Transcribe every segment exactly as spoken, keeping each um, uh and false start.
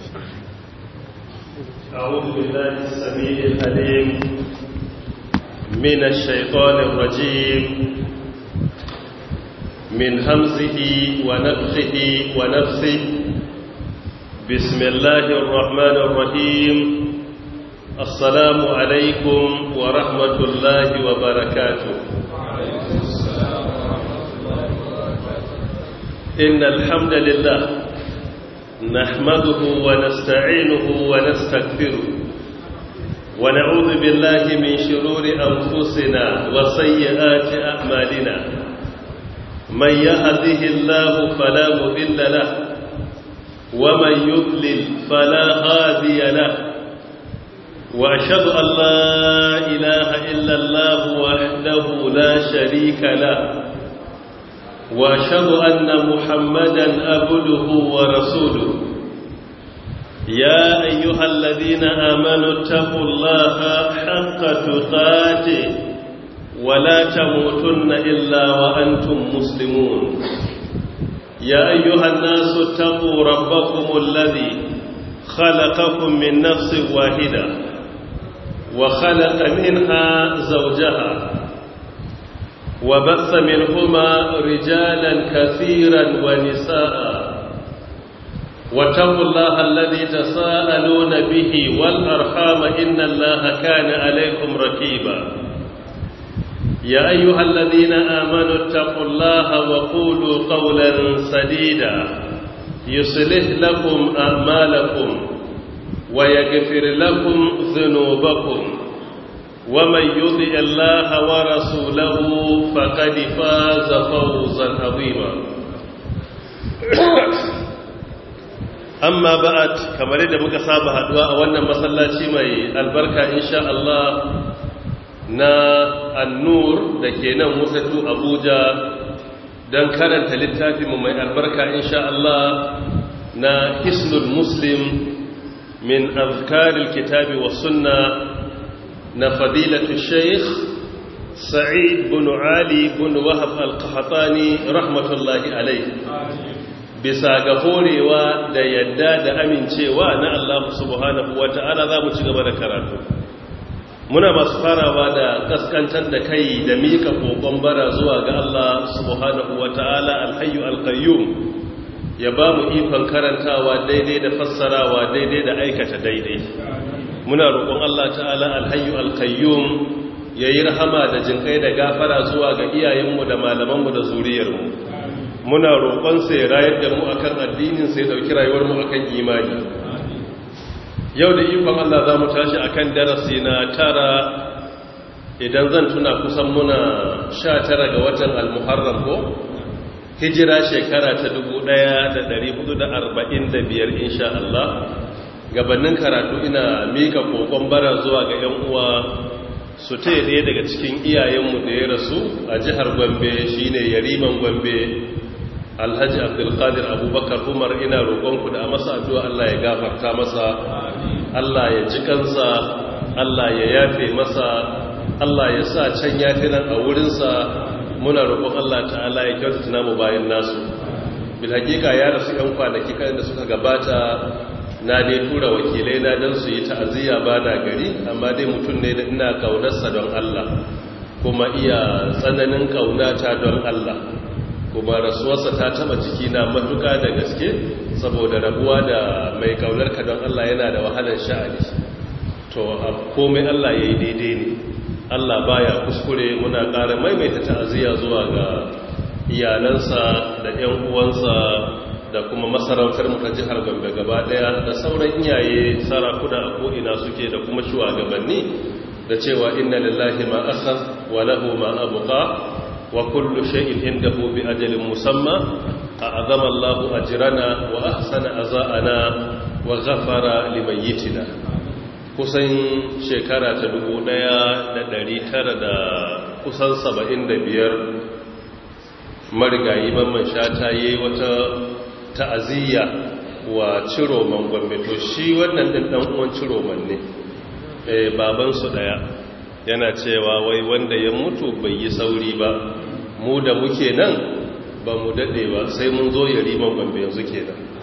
أعوذ بالله السميع العليم من الشيطان الرجيم من همزه ونفخه ونفسه بسم الله الرحمن الرحيم السلام عليكم ورحمة الله وبركاته إن الحمد لله نحمده ونستعينه ونستغفره ونعوذ بالله من شرور أنفسنا وسيئات أعمالنا من يهده الله فلا مضل له ومن يضلل فلا هادي له وأشهد أن لا إله إلا الله وحده لا شريك له وأشهد أن محمدا عبده ورسوله يا أيها الذين آمنوا اتقوا الله حق تقاته ولا تموتن إلا وأنتم مسلمون يا أيها الناس اتقوا ربكم الذي خلقكم من نفس واحدة وخلق منها زوجها وبث منهما رجالا كثيرا ونساء واتقوا الله الذي تساءلون به والأرحام إن الله كان عليكم رقيبا يا أيها الذين آمنوا اتقوا الله وقولوا قولا سديدا يصلح لكم أعمالكم ويغفر لكم ذنوبكم ومن يطع الله ورسوله فقد فاز فوزا عظيما أما بعد كما yadda muka saba haduwa a wannan masallaci mai albarka insha Allah na An-Nur dake nan Musatu Abuja dan karanta littafin mu mai albarka insha Allah na Hisnul Muslim min azkaril kitabi was sunnah na fadilatu sheikh sa'id bin ali bin wahab al-qahtani rahmatullahi alayhi bisa ga horewa da yadda da amincewa na Allah subhanahu wata'ala za mu ci gaba da karatu muna masu farawa da kaskantar da kai da mika kokon bara zuwa ga Allah subhanahu wata'ala al-hayyu al-qayyum ya ba mu ikon karantawa daidai da fassarawa daidai da aikata daidai muna roƙon Allah ta'ala alhayyu alqayyum yayi rahama da jinkai da gafara zuwa ga iyayenmu da malamanmu da zuriyarmu muna roƙon sa ya rayar da mu akan addinin sa ya dauki rayuwar mu akan imani yau da ikon Allah zamu tashi akan darasi na tara idan zan tuna kusan muna sha tara ga watan al-Muharram ko hijira shekara ta dubu ɗaya da ɗari hudu da arba'in da biyar insha Allah gabanin karatu ina mika kokon bara zuwa ga yan uwa su taya ɗaya daga cikin iyayenmu da ya rasu a jihar Gombe shine Yariman Gombe Alhaji Abdulkadir Abubakar Umar ina roƙonku da a masa addu'a Allah ya gafarta masa Allah ya ji kansa Allah ya yafe masa Allah ya sa can yafi nan a wurinsa muna roƙon Allah ta'ala ya kyautata namu bayan nasu bil hakika ya rasu yan kwanaki kan da suka gabata na dai tura wakilai na don su yi ta'aziyya ba na gari amma dai mutum ne da ina kaunarsa don Allah kuma iya tsananin kaunata don Allah kuma rasuwarsa ta taba jikina matuka da gaske saboda rabuwa da mai kaunarka don Allah yana da wahalar sha'ani to komai Allah ya yi daidai ne Allah baya kuskure muna ƙara maimaita ta'aziyya zuwa ga iyalansa da 'yan uwansa da kuma masarautar mu ta jihar Gombe gaba daya da sauran iyaye sarakuna a ko'ina suke da kuma shugabanni da cewa inna lillahi ma akhadha wa lahu ma abqa wa kullu shay'in indahu bi ajalin musamma a'azama Allahu ajrana wa ahsana azana wa ghafara limayyitina kusan shekara ta dubu ɗaya da ɗari tara da kusan saba'in da biyar marigayi mamman shata yayi wata ta'aziyya wa ciroman Gombe to shi wannan din dan uwan ciroman ne eh baban su daya yana cewa wai wanda ya mutu bai yi sauri ba mu da muke nan ba mu dade ba sai mun zo Yariman Gombe yanzu kenan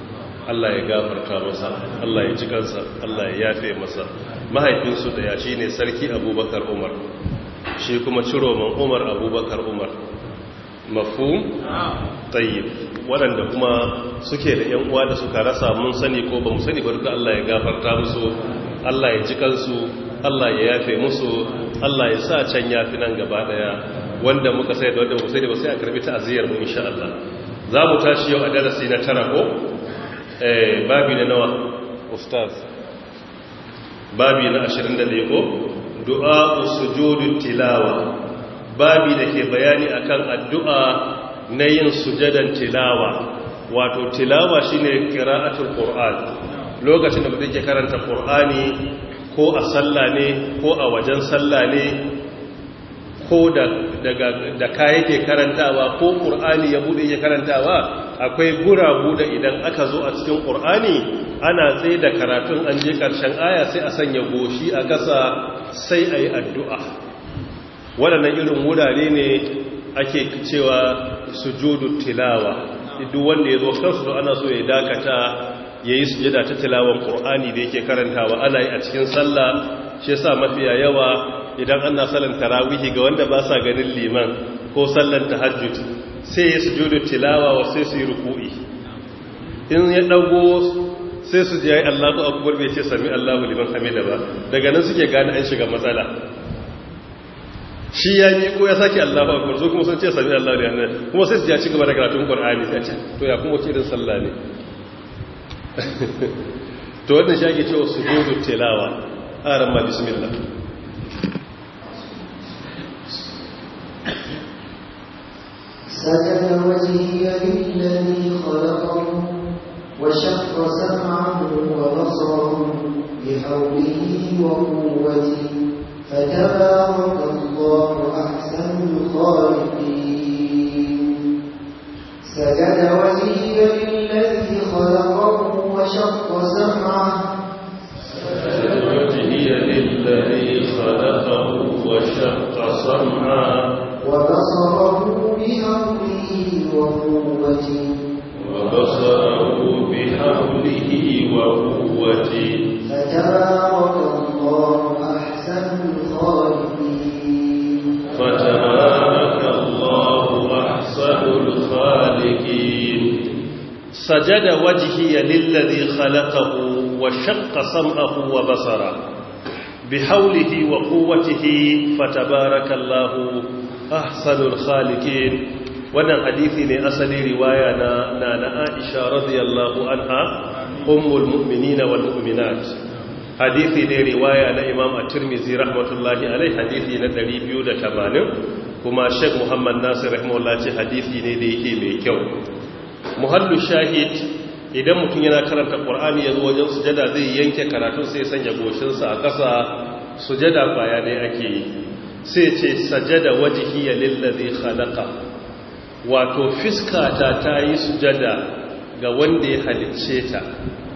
Allah ya gafarta masa, Allah ya ji kansa, Allah ya yafe masa. Mahaifinsu da ya shi ne Sarki Abubakar Umar, shi kuma Ciroman Umar Abubakar Umar. Mafhum? Tayyib. Waɗanda kuma suke da ‘yan uwa da suka rasa mun sani ko ba mu sani ba duka Allah ya gafarta musu, Allah ya ji kansu, Allah ya yafe musu, Allah ya sa can yafi nan gaba daya. Wanda muka sai da wanda mu sai da ba sai a karbi ta'aziyar mu insha Allah. Za mu tashi yau a darasi na tara ko? Eh babi na nawa ustaz? Babi na ashirin da ɗaya ko? Du'a sujudut tilawa. Babi da ke bayani akan addu'a na yin sujadan tilawa. Wato tilawa shine qira'atul Qur'an. Lokacin da mutum ke karanta Qur'ani ko a sallah ne ko a wajen sallah ne ko da daga da kai yake karantawa ko Qur'ani ya bude yake karantawa, akwai gurabu da idan aka zo a cikin Qur'ani ana tsaye da karatun an je karshen aya sai a sanya goshi a kasa sai ayi addu'a. Waɗannan irin wurare ne ake cewa sujudut tilawa. Duk wanda ya zo kansu ana so ya dakata yayi sujada ta tilawan Qur'ani da yake karantawa, ana yi a cikin sallah. Shi yasa mafiya yawa idan ana sallan tarawihi ga wanda ba sa ganin liman ko sallan tahajjud sai ya sujudu tilawa wa sai su yi ruku'i. In ya dago sai su ji ayi Allahu akbar bai ce sami Allahu liman hamida ba, daga nan suke gane an shiga matsala. Shi ya yi ko ya saki Allahu akbar so kuma sun ce sami Allahu liman, kuma sai su ji ci gaba da karatun Qur'ani sai ce to ya kuma wace irin sallah ne. To wannan shi ake cewa sujudu tilawa. Aran ma bismillah. سجد وجهي للذي خلقه وشق سمعه وبصره بحوله وقوته فتبارك الله أحسن الخالقين. سجد وجهي للذي خلقه وشق سمعه سجد وجهي للذي خلقه وشق سمعه وبصره بحوله وقوته وبصره بحوله وقوته فتبارك الله أحسن الخالقين. فتبارك الله أحسن الخالقين. سجد وجهي للذي خلقه وشق سمعه وبصره بحوله وقوته فتبارك الله ahsanul khaliqin. Wannan hadisi ne asali riwaya na nana Aisha radiyallahu anha ummul mu'minin wal mu'minat. Hadisi ne riwaya na Imam At-Tirmidhi rahmatullahi alaihi, hadisi na ɗari biyu da tamanin, kuma Sheikh Muhammad Nasir rahimahullah ce hadisi ne da yake mai kyau. Muhallu shahid, idan mutum yana karanta Qur'ani yazo wajen sujada zai yanke karatun sai ya sanya goshinsa a ƙasa. Sujada baya ne ake yi. Sai ce sajada wajhiya lillazi khalaqa, wato fiskata ta yi sujada ga wanda ya halicce ta.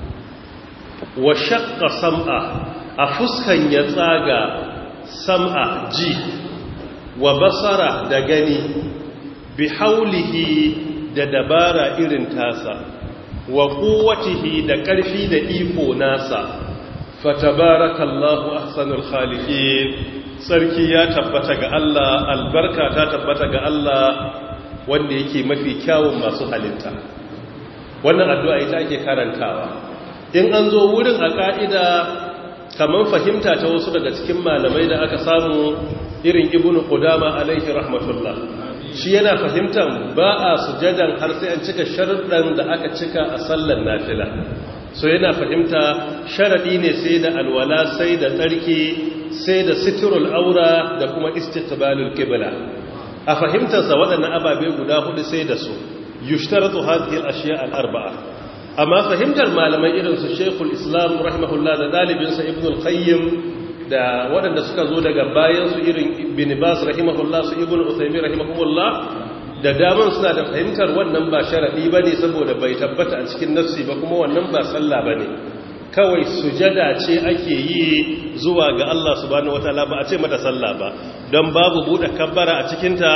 Wa shaqqa sam'a, a fuskan ya tsaga sam'a ji, wa basara da gani, bi haulihi da dabara irin tasa, wa quwwatihi da ƙarfi da iko nasa. Fatabarakallahu ahsanul khaliqin. Sarki ya tabbata ga Allah, albarka ta tabbata ga Allah wanda yake mafi kyawun masu halitta. Wannan addu'a ita ake karantawa. In an zo wurin a ƙa'ida, kamar fahimta ta wasu daga cikin malamai da aka samu irin Ibn Qudama alaihi rahmatullah. Shi yana fahimtar ba a sujadan har sai an cika sharuɗan da aka cika a sallar nafila. So yana fahimta sharaɗi ne sai da alwala, sai da tsarki, sai da sitirul aura da kuma istiqbalul qibla. A fahimtarsa waɗannan ababe guda hudu sai da su yushtaratu hadhihi al-ashya' al-arba'a. Amma fahimtar malamai irin su Sheikhul Islam rahimahullah da dalibin sa Ibn al-Qayyim da waɗanda suka zo daga bayan su irin Ibn Bas rahimahullah, su Ibn Uthaymeen rahimahullah, da daman suna da fahimtar wannan ba sharadi bane saboda bai tabbata a cikin nafsi ba, kuma wannan ba sallah bane. Kawai sujada ce ake yi zuwa ga Allah subhanahu wataala, ba a ce mata sallah ba, don babu bude kabbara a cikinta,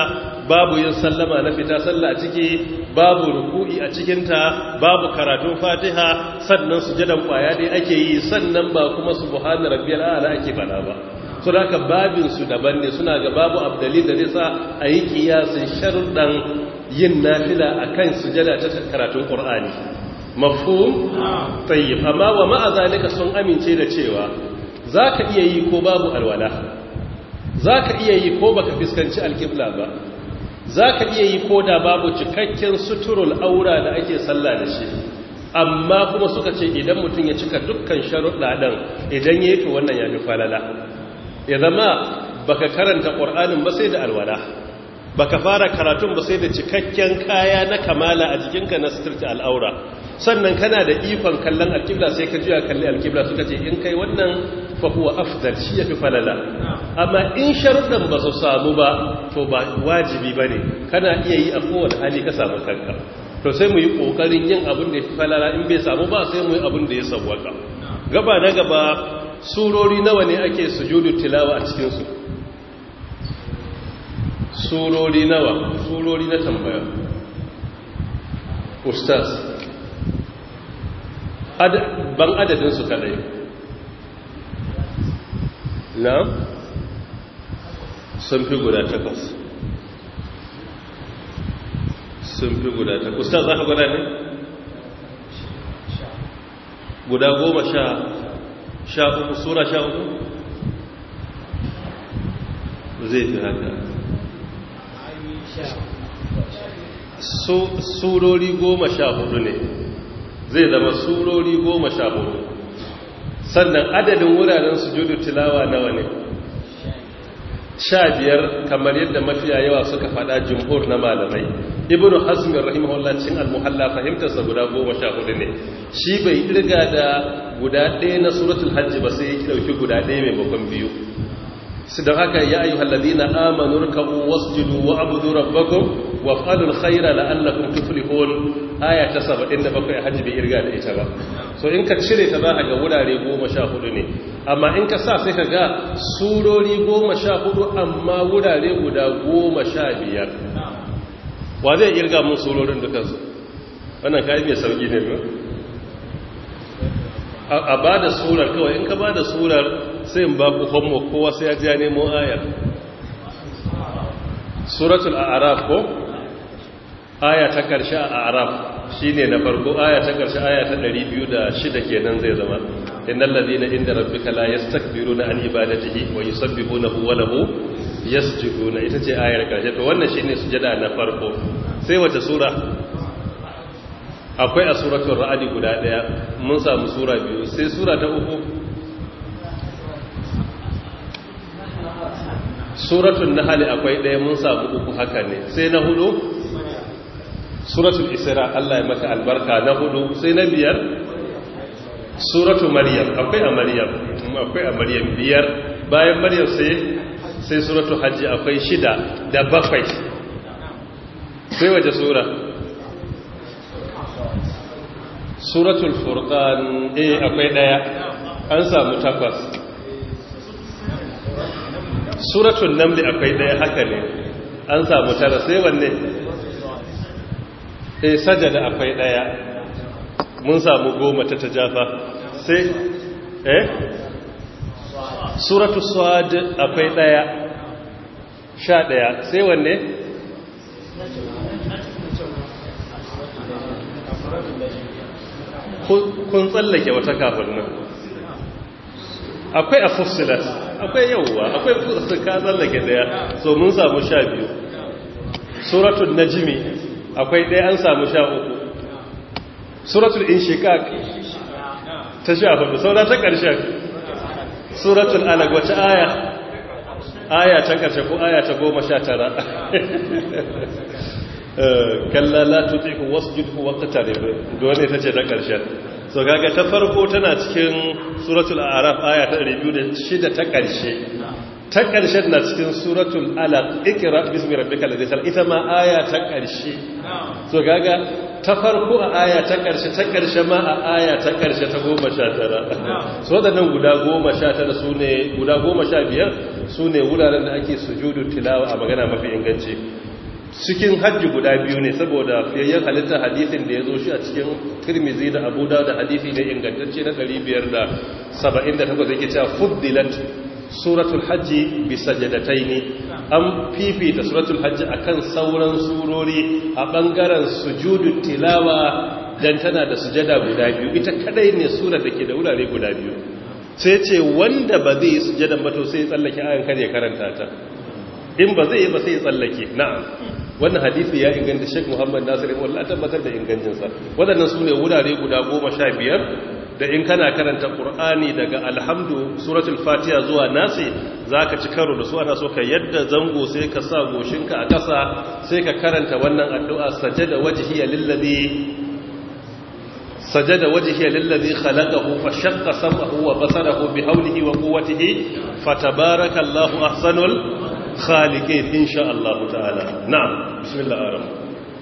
babu yin sallama na fita sallah a ciki babu ruku'i a cikinta babu karatun fatiha sannan sujadan kwaya dai ake yi sannan ba kuma subhana rabbiyal a'la ake fada ba so da haka babin su daban ne suna ga babu abdali da zai sa a yi kiyasin sharuɗan yin nafila akan sujada ta karatun qur'ani mafhum tayyib amma wa ma'a zalika sun amince da cewa zaka iya yi ko babu alwala zaka iya yi ko baka fiskanci alqibla ba zaka iya yi ko da babu cikakken suturul aura da ake sallah da shi amma kuma suka ce idan mutum ya cika dukkan sharuɗa dan idan yayi to wannan ya fi falala ya zama baka karanta qur'anin ba sai da alwala baka fara karatun ba sai da cikakken kaya na kamala a jikinka na suturta al'aura sannan kana da ikon kallon alkibla sai ka juya kalli alkibla suka ce in kai wannan fa huwa afdal shi yafi falala amma in sharuɗan ba su samu ba to ba wajibi bane kana iya yi a kowane hali ka samu kanka to sai mu yi kokarin yin abin da yafi falala in bai samu ba sai mu yi abin da ya sawwaka gaba na gaba surori nawa ne ake sujudu tilawa a cikin su surori nawa surori na tambaya ustaz ban adadinsu kadai na sun fi guda takwas sun fi guda takwas ustaz za ka guda ne guda goma sha sha uku sura sha uku zai fi haka surori goma sha hudu ne zai zama surori goma sha hudu sannan adadin wuraren sujudu tilawa nawa ne sha biyar kamar yadda mafiya yawa suka fada jumhur na malamai ibnu hazm rahimahullah cin al-muhalla fahimtarsa guda goma sha hudu ne shi bai irga da guda ɗaya na suratul hajj ba sai ya dauki guda ɗaya mai bakon biyu su don haka ya ayyuhal ladina amanu ruk'u wasjudu wa'budu rabbakum waf'alul khayra la'allakum tuflihun aya ta saba'in da bakwai hajji bai irga da ita ba so in ka cire ta za ka ga wurare goma sha hudu ne amma in ka sa sai ka ga surori goma sha hudu amma wurare guda goma sha biyar wa zai irga mun surorin dukansu wannan kayi mai sauki ne ba a ba da surar kawai in ka ba da surar sai in ba ku homo kowa sai ya ji ya nemo ayar suratul a'raf ko aya ta karshe a a'raf shine na farko aya ta karshe aya ta ɗari biyu da shida kenan zai zama innal ladina inda rabbika la yastakbiruna an ibadatihi wa yusabbihunahu wa lahu yasjuduna ita ce ayar karshe to wannan shine sujada na farko sai wata sura akwai a suratul ra'd guda daya mun samu sura biyu sai sura ta uku suratul nahl akwai daya mun samu uku haka ne sai na hudu suratul isra Allah ya maka albarka na hudu sai na biyar suratul maryam akwai a maryam akwai a maryam biyar bayan maryam sai sai suratul hajj akwai shida da bakwai sai waje sura suratul furqan eh akwai daya an samu takwas suratul naml akwai daya haka ne an samu tara sai wanne eh sajada akwai daya mun samu goma ta tajafa sai eh suratul sad akwai daya sha daya sai wanne kun tsallake wata kafin nan akwai a fussilat akwai yawwa akwai fussilat ka tsallake daya so mun samu sha biyu suratul najmi akwai daya an samu sha uku suratul inshiqaq ta sha hudu saura ta ƙarshen suratul alaq wace aya aya ta ƙarshe ko aya ta goma sha tara kalla la tuti'u wasjudhu waqtarib dole tace ta karshen so kaga ta farko tana cikin suratul a'raf aya ta ɗari biyu da shida ta karshe ta karshen na cikin suratul alaq ikra bismi rabbikal ladzi khalaq ita ma aya ta karshe so kaga ta farko a aya ta karshe ta karshe ma a aya ta karshe ta goma sha tara so wadannan guda goma sha tara sune guda goma sha biyar sune wuraren da ake sujudu tilawa a magana mafi inganci cikin hajji guda biyu ne saboda fiyayyen halittar hadisin da ya zo shi a cikin Tirmidhi da Abu Dawud da hadisi ne ingantacce na ɗari biyar da saba'in da takwas yake cewa fuddilat suratul hajji bi sajadataini an fifita suratul hajji akan sauran surori a bangaren sujudut tilawa dan tana da sujada guda biyu ita kadai ne surar da ke da wurare guda biyu sai ce wanda ba zai sujadan ba to sai ya tsallake ayan kare karanta ta in ba zai yi ba sai ya tsallake na'am wannan hadisi ya inganta Sheikh Muhammad Nasir wallahi tabbatar da ingancinsa wadannan su ne wurare guda goma sha biyar da in kana karanta Qur'ani daga alhamdu suratul Fatiha zuwa Nasi zaka ci karo da su ana so ka yadda zango sai ka sa goshinka a ƙasa sai ka karanta wannan addu'a sajada wajhiya lillazi sajada wajhiya lillazi khalaqahu fashaqqa sam'ahu wa basarahu bihawlihi wa quwwatihi fatabarakallahu ahsanul خالقين إن شاء الله تعالى نعم بسم الله الرحمن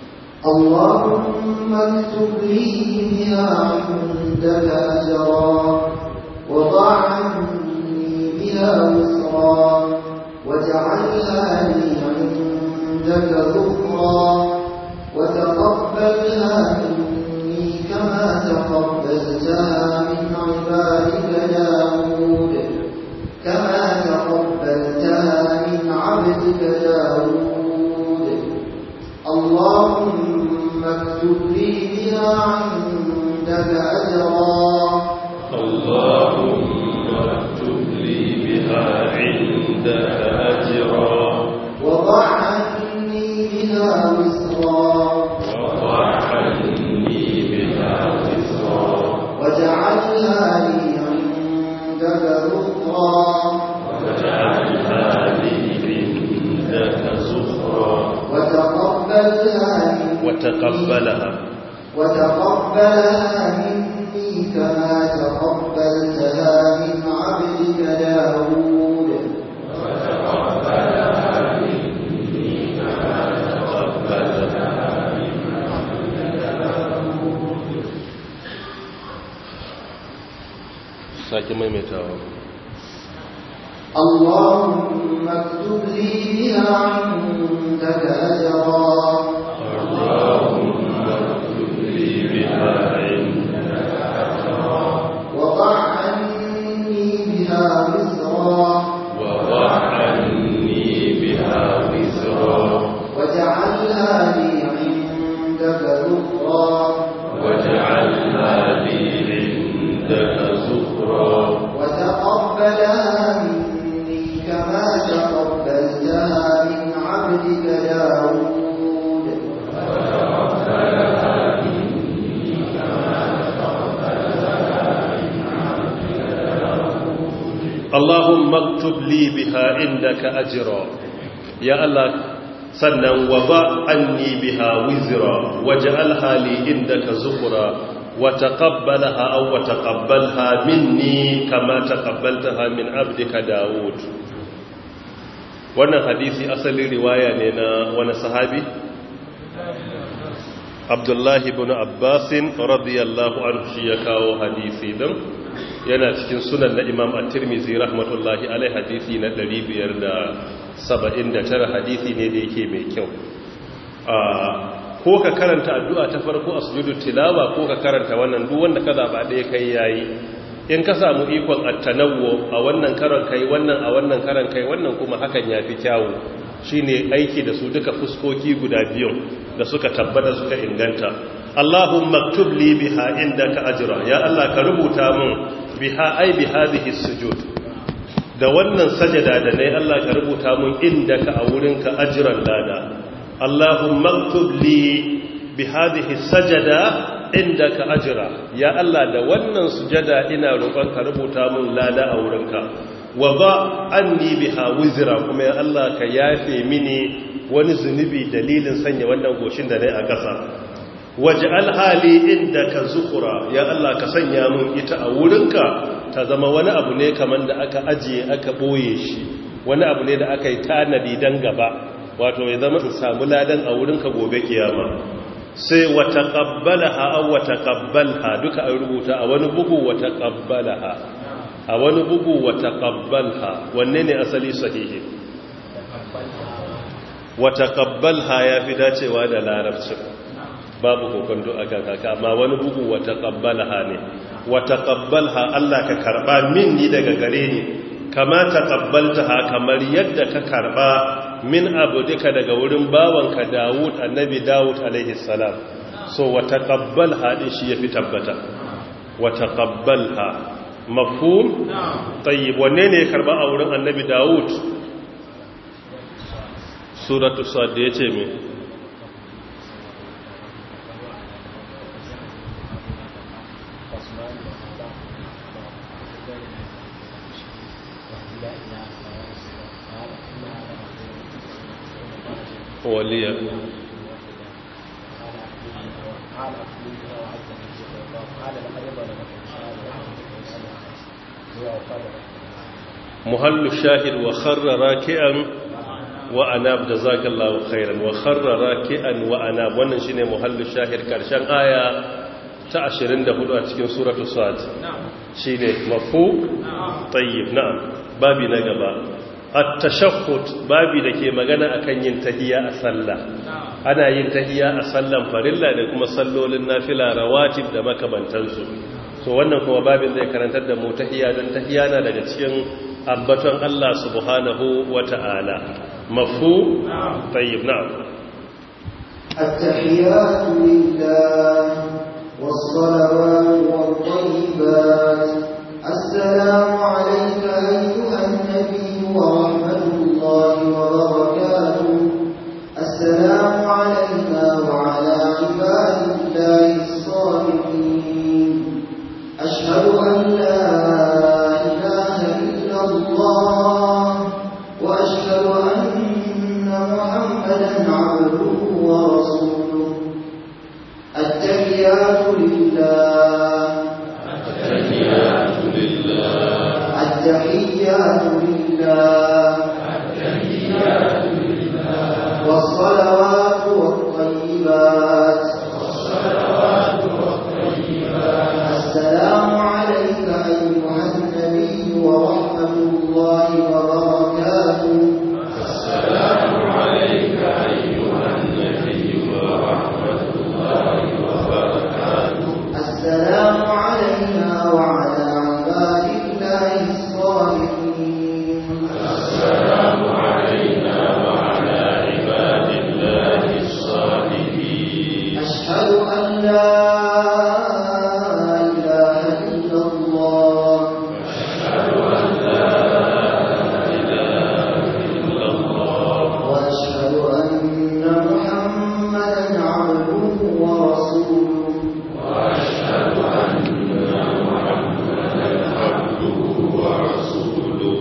اللهم اكتب لي بها عندك أجرا وضع عني بها وزرا واجعلها لي عندك ذكرا وتقبلها مني كما تقبلتها من عبادك داود كما تقبلتها من عبدك داود اللهم اكتب لي بها عندك أجرا اللهم اكتب لي بها عندك أجرا وضع عني بها وزرا وضع عني بها وزرا واجعلها لي عندك ذكرا واجعلها لي عندك زخرا وتقبلها مني وتقبلها وتقبلها مني كما تقبلتها من عبدك داود وتقبلها مني كما تقبلتها من عبدك داود sake maimaitawa اللهم اكتب لي بها عندك أجرا اللهم اكتب لي بها عندك أجرا وضع عني بها وزرا وضع عني بها وزرا واجعلها لي عندك ذكرا واجعلها لي عندك زخرا وتقبلها مني كما تقبلتها من عبدك داود وتقبلها مني كما تقبلتها من عبدك داود اللهم اكتب لي بها عندك أجرا يا الله sannan wa ba anni biha wizra waj'alha li indaka zukhra wa taqabbalaha aw wa taqabbalha minni kama taqabbaltaha min abdika Dawud. Wannan hadisi asalin riwaya ne na wani sahabi Abdullah ibn Abbas radiyallahu anhu shi ya kawo hadisi din yana cikin sunan na Imam At-Tirmidhi rahmatullahi alaihi hadisi na ɗari biyar da saba'in da tara hadisi ne da yake mai kyau. Ko ka karanta addu'a ta farko a sujudu tilawa ko ka karanta wannan duk wanda ka zaba ɗaya kai yayi. In ka samu ikon at-tanawwu a wannan karan kai wannan a wannan karan kai wannan kuma hakan yafi kyawu. Shine aiki da su duka fuskoki guda biyu da suka tabbata suka inganta. Allahumma aktub li biha indaka ajra ya Allah ka rubuta min biha ai bi hadhihi sujud da wannan sajada da nayi Allah ka rubuta min indaka a wurinka ajran lada Allahumma aktub li bi hadhihi sajada indaka ajra ya Allah da wannan sujada ina roƙon ka rubuta min lada a wurinka wa ba anni biha wizra kuma ya Allah ka yafe mini wani zunubi dalilin sanya wannan goshin da nayi a ƙasa waj'al hali indaka zukhra ya Allah ka sanya mun ita a wurinka ta zama wani abu ne kaman da aka ajiye aka boye shi wani abu ne da aka yi tanadi dan gaba wato ya zama in samu ladan a wurinka gobe kiyama sai wa taqabbalaha aw wa taqabbalha duka an rubuta a wani bugu wa taqabbalaha a wani bugu wa taqabbalha wanne ne asali sahihi wa taqabbalha ya fi dacewa da larabcin babu kokonto akan haka amma wani bugu wa taqabbalha ne wa taqabbalha Allah ka karba minni daga gare ni kama taqabbaltaha kamar yadda ka karba min abudika daga wurin bawanka Dawud annabi Dawud alaihi salam so wa taqabbalha din shi yafi tabbata wa taqabbalha mafhum tayyib wanne ne ya karba a wurin annabi Dawud suratu sad yace me وليا محل الشاهد وخر راكعا وأناب جزاك الله خيرا وخر راكعا وأناب wannan shine muhallu shahid karshen aya ta ashirin da hudu a cikin suratul sad shine mafhum tayyib na'am babi na gaba at-tashahhud babi dake magana akan yin tahiyya a sallah ana yin tahiyya a sallan farilla da kuma sallolin nafila rawatib da makamantansu so wannan kuma babin zai karantar da mu tahiyya dan tahiyya na daga cikin ambaton Allah subhanahu wata'ala mafhum tayyib na'am at-tahiyyatu lillah was-salawatu wat-tayyibat assalamu alayka ayyuhan nabiy ورحمة الله وبركاته السلام علينا وعلى عباد الله الصالحين أشهد أن لا إله إلا الله وأشهد أن محمدا عبده ورسوله التحيات لله التحيات لله التحيات لله التحيات لله والصلوات والطيبات والصلوات والطيبات السلام عليك أيها النبي ورحمة الله وبركاته السلام عليك أيها النبي ورحمة الله وبركاته السلام علينا وعلى عباد الله الصالحين السلام علينا وعلى عباد الله الصالحين أشهد أن لا إله إلا الله أشهد أن لا إله إلا الله وأشهد أن محمدا عبده ورسوله وأشهد أن محمدا عبده ورسوله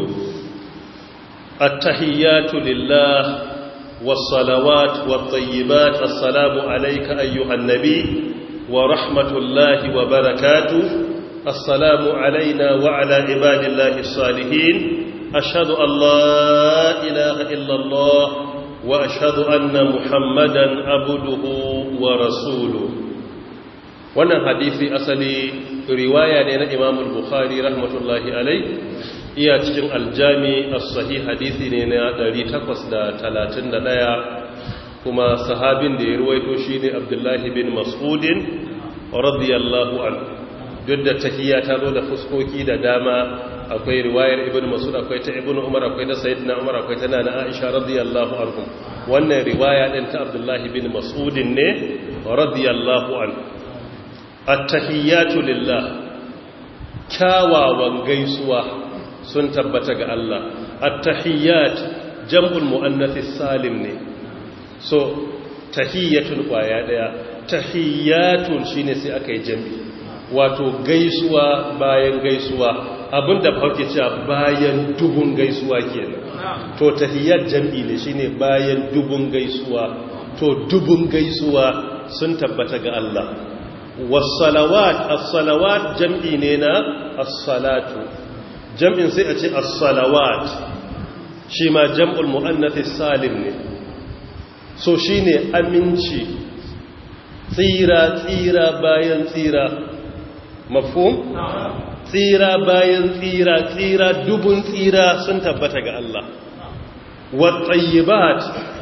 التحيات لله والصلوات والطيبات السلام عليك أيها النبي ورحمة الله وبركاته السلام علينا وعلى عباد الله الصالحين أشهد أن لا إله إلا الله وأشهد أن محمدا عبده ورسوله wannan hadisi asali riwaya ne na Imam al-Bukhari rahmatullahi alai iya cikin aljami as-sahih hadisi ne na ɗari takwas da talatin da ɗaya kuma sahabin da ya ruwaito shi ne Abdullahi bin Mas'udin radiyallahu anhu duk da tahiyya ta zo da fuskoki da dama akwai riwayar Ibn Mas'ud akwai ta Ibn Umar akwai ta Sayyidina Umar akwai ta Nana Aisha radiyallahu anhum wannan riwaya din ta Abdullahi bin Mas'udin ne radiyallahu anhu at-tahiyyatu lillah kyawawan gaisuwa sun tabbata ga Allah at-tahiyyat jam'ul muannathis salim ne so tahiyyatun kwaya daya tahiyyatun shine sai aka yi jam'i wato gaisuwa bayan gaisuwa abinda fauke cewa bayan dubun gaisuwa kenan to tahiyyat jam'i ne shine bayan dubun gaisuwa to dubun gaisuwa sun tabbata ga Allah was-salawat as-salawat jam'i ne na as-salatu jam'in sai a ce as-salawat shi ma jam'ul mu'annathis salim ne so shine aminci tsira tsira bayan tsira mafhum tsira bayan tsira tsira dubun tsira sun tabbata ga Allah wat tayyibat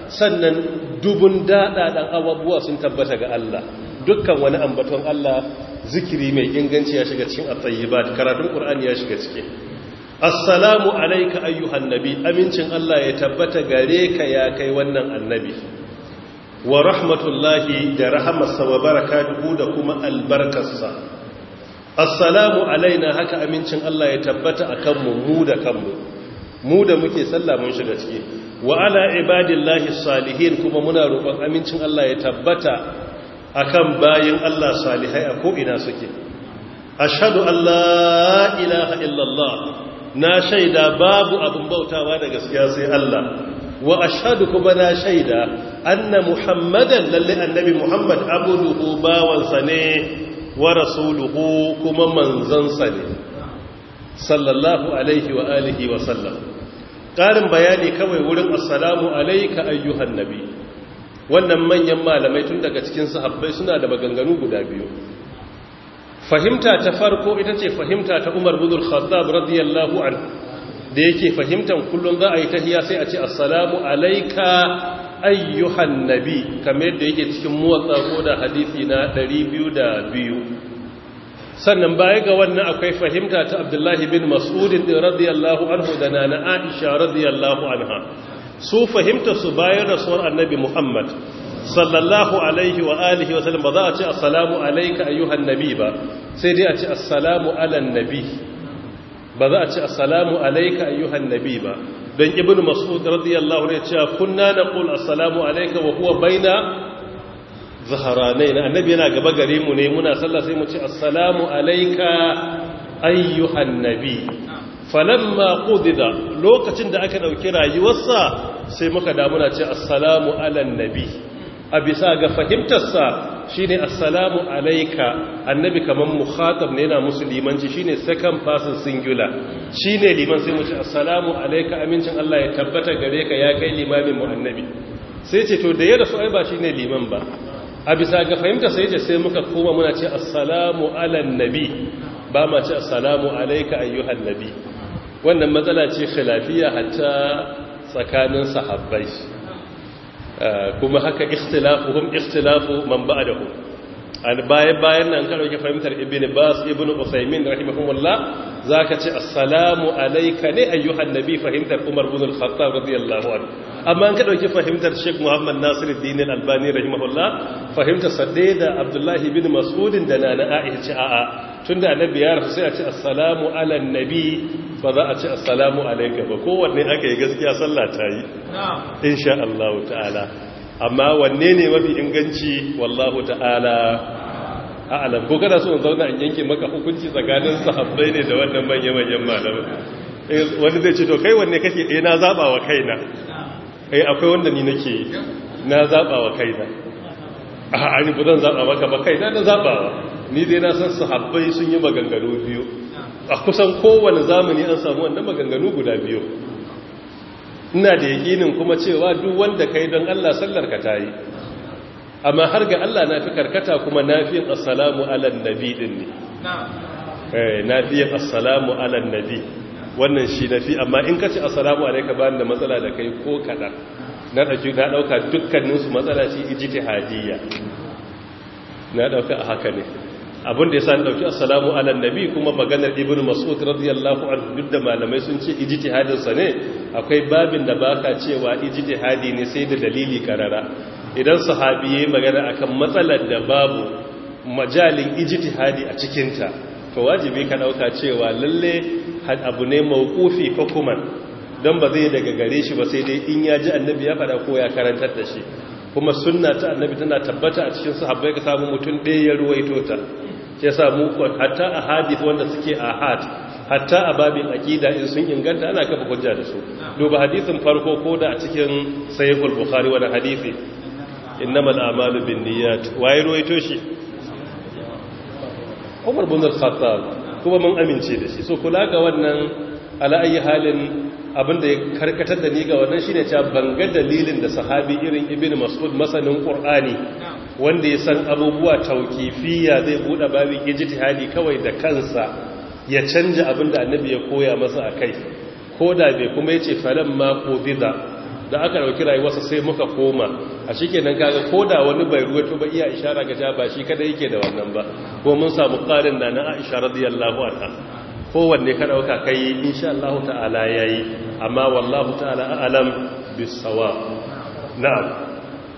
sannan dubun daɗaɗan abubuwa sun tabbata ga Allah. Dukkan wani ambaton Allah zikiri mai inganci ya shiga cikin at-tayyibat, karatun Qur'ani ya shiga ciki. Assalamu alayka ayyuhan nabi, amincin Allah ya tabbata gare ka ya kai wannan annabi. Wa rahmatullahi da rahamarsa wa barakatuhu da kuma albarkarsa. Assalamu alaina, haka amincin Allah ya tabbata akan mu mu da kanmu. Mu da muke sallah mun shiga ciki. Wa ala ibadillahi salihin, kuma muna roƙon amincin Allah ya tabbata akan bayin Allah salihai a ko ina suke. Ashhadu an la ilaha illallah, na shaida babu abin bautawa da gaskiya sai Allah. Wa ashhadu kuma na shaida anna muhammadan, lalle annabi muhammad abduhu bawansa ne wa rasuluhu kuma manzansa ne sallallahu alaihi wa alihi wa sallam. Ƙarin bayani kawai wurin assalamu alayka ayyuhan nabi, wannan manyan malamai tun daga cikin sahabbai suna da maganganu guda biyu. Fahimta ta farko ita ce fahimta ta Umar bin al-Khattab radiyallahu anhu, da yake fahimtan kullum za a yi tahiyya sai a ce assalamu alayka ayyuhan nabi, kamar yadda yake cikin muwatta ko da hadisi na ɗari biyu da biyu. Sannan baya ga wannan akwai fahimta ta Abdullahi bin Mas'ud radiyallahu anhu da nana Aisha radiyallahu anha. Su fahimta su bayan rasuwar annabi Muhammad sallallahu alaihi wa alihi wa sallam ba za a ce assalamu alayka ayyuhan nabi ba, sai dai a ce assalamu alan nabi, ba za a ce assalamu alayka ayyuhan nabi ba. Dan ibnu Mas'ud radiyallahu anhu ya ce kunna naqul assalamu alayka wa huwa baina zaharanain, annabi yana gaba gare mu ne muna sallah sai mu ce assalamu alayka ayyuhan nabi. Falamma qudida, lokacin da aka dauki rayuwarsa sai muka da muna ce assalamu alan nabi. A bisa ga fahimtarsa shine assalamu alayka, annabi kaman mukhatab ne yana musulmanci, shine second person singular, shine liman sai mu ce assalamu alayka, amincin Allah ya tabbata gare ka ya kai limamin mu annabi. Sai ce to da ya rasu ai ba shine liman ba. A bisa ga fahimta sai ce sai muka koma muna ce assalamu alan nabi, ba ma ce assalamu alayka ayyuhan nabi. Wannan matsala ce khilafiyya hatta tsakanin sahabbai, kuma haka ikhtilafuhum ikhtilafu man ba'dahum. An bayan bayan nan kan dauke fahimtar Ibn Bas, Ibn Usaymin rahimahumullah, zaka ce assalamu alayka ne ayyuhan nabi, fahimtar Umar ibn al-Khattab radiyallahu anhu. Amma an ka dauki fahimtar Sheikh Muhammad Nasiruddin al-Albani rahimahullah, fahimtar sadde da Abdullah ibn Mas'ud da nana Aisha, a'a tunda annabi ya rasu sai a ce assalamu ala nabi, ba za a ce assalamu alayka ba. Kowanne aka yi gaskiya sallah ta yi insha Allah ta'ala. Amma wanne ne mafi inganci wallahu ta'ala a'lam. Ko kana so in zauna in yanke maka hukunci tsakanin sahabbai ne da wannan manyan malamai, wani zai ce to kai wanne kake? Eh na zaba wa kaina. Eh akwai wanda ni nake na zaba wa kaina. A ani ba zan zaba maka ba, kaina na zabawa. Ni dai na san sahabbai sun yi maganganu biyu, a kusan kowane zamani an samu wannan maganganu guda biyu. Ina da yakinin kuma cewa duk wanda kai don Allah sallar ka tayi, amma har ga Allah na fi karkata kuma nafiyin assalamu ala nabi din ne. Eh nafiyin assalamu ala nabi, wannan shi nafi. Amma in ka ce assalamu alayka ba da matsala da kai ko kada, na dauki na dauka dukkanin su matsala ce ijtihadiyya, na dauka a haka ne. Abin da ya sa ni dauki assalamu ala nabi kuma maganar Ibn Mas'ud radiyallahu anhu, duk da malamai sun ce ijtihadin sa ne, akwai babin da baka cewa ijtihadi ne sai da dalili karara. Idan sahabi yayi magana akan matsalar da babu majalin ijtihadi a cikin ta, to wajibi ka dauka cewa lalle abu ne mauqufi hukuman, dan ba zai daga gare shi ba sai dai in ya ji annabi ya fada ko ya karantar da shi. Kuma sunna ta annabi tana tabbata a cikin sahabbai, ka samu mutum ɗaya ya ruwaito ta. Ya samu hatta a hadith wanda suke ahad, hatta a babin aqida in sun inganta ana kafa hujja da su. Duba hadisin farko ko da a cikin sahihul bukhari wani hadisi, innamal a'malu binniyat, waye ruwaito shi? Umar bin al-Khattab, kuma mun amince da shi. So kula ga wannan ala ayi halin, abinda ya karkatar da ni ga wannan shine cewa ban ga dalilin da sahabi irin Ibn Mas'ud masanin Qur'ani wanda ya san abubuwa tauqifiyya zai bude babin ijtihadi kawai da kansa ya canja abinda annabi ya koya masa akai, koda bai kuma yace falamma qudida da aka dauki rayuwarsa sai muka koma a shikenan kaga koda wani bai ruwato ba iya ishara ga ja ba shi kada yake da wannan ba ko mun samu qarin da na Aisha radiyallahu anha kowanne ka dauka kai insha Allah ta'ala yayi amma wallahu ta'ala a'lam bis-sawab na'am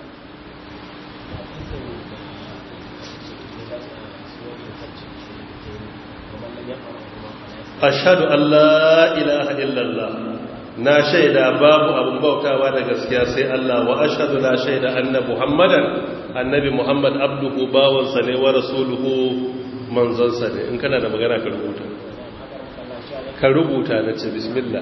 ashhadu an la ilaha illallah na shaida babu abun bautawa da gaskiya sai Allah wa ashhadu la shaida anna muhammadan annabi muhammad abduhu bawansa ne wa rasuluhu manzonsa ne in kana da magana ka rubuta ka rubuta na ce bismillah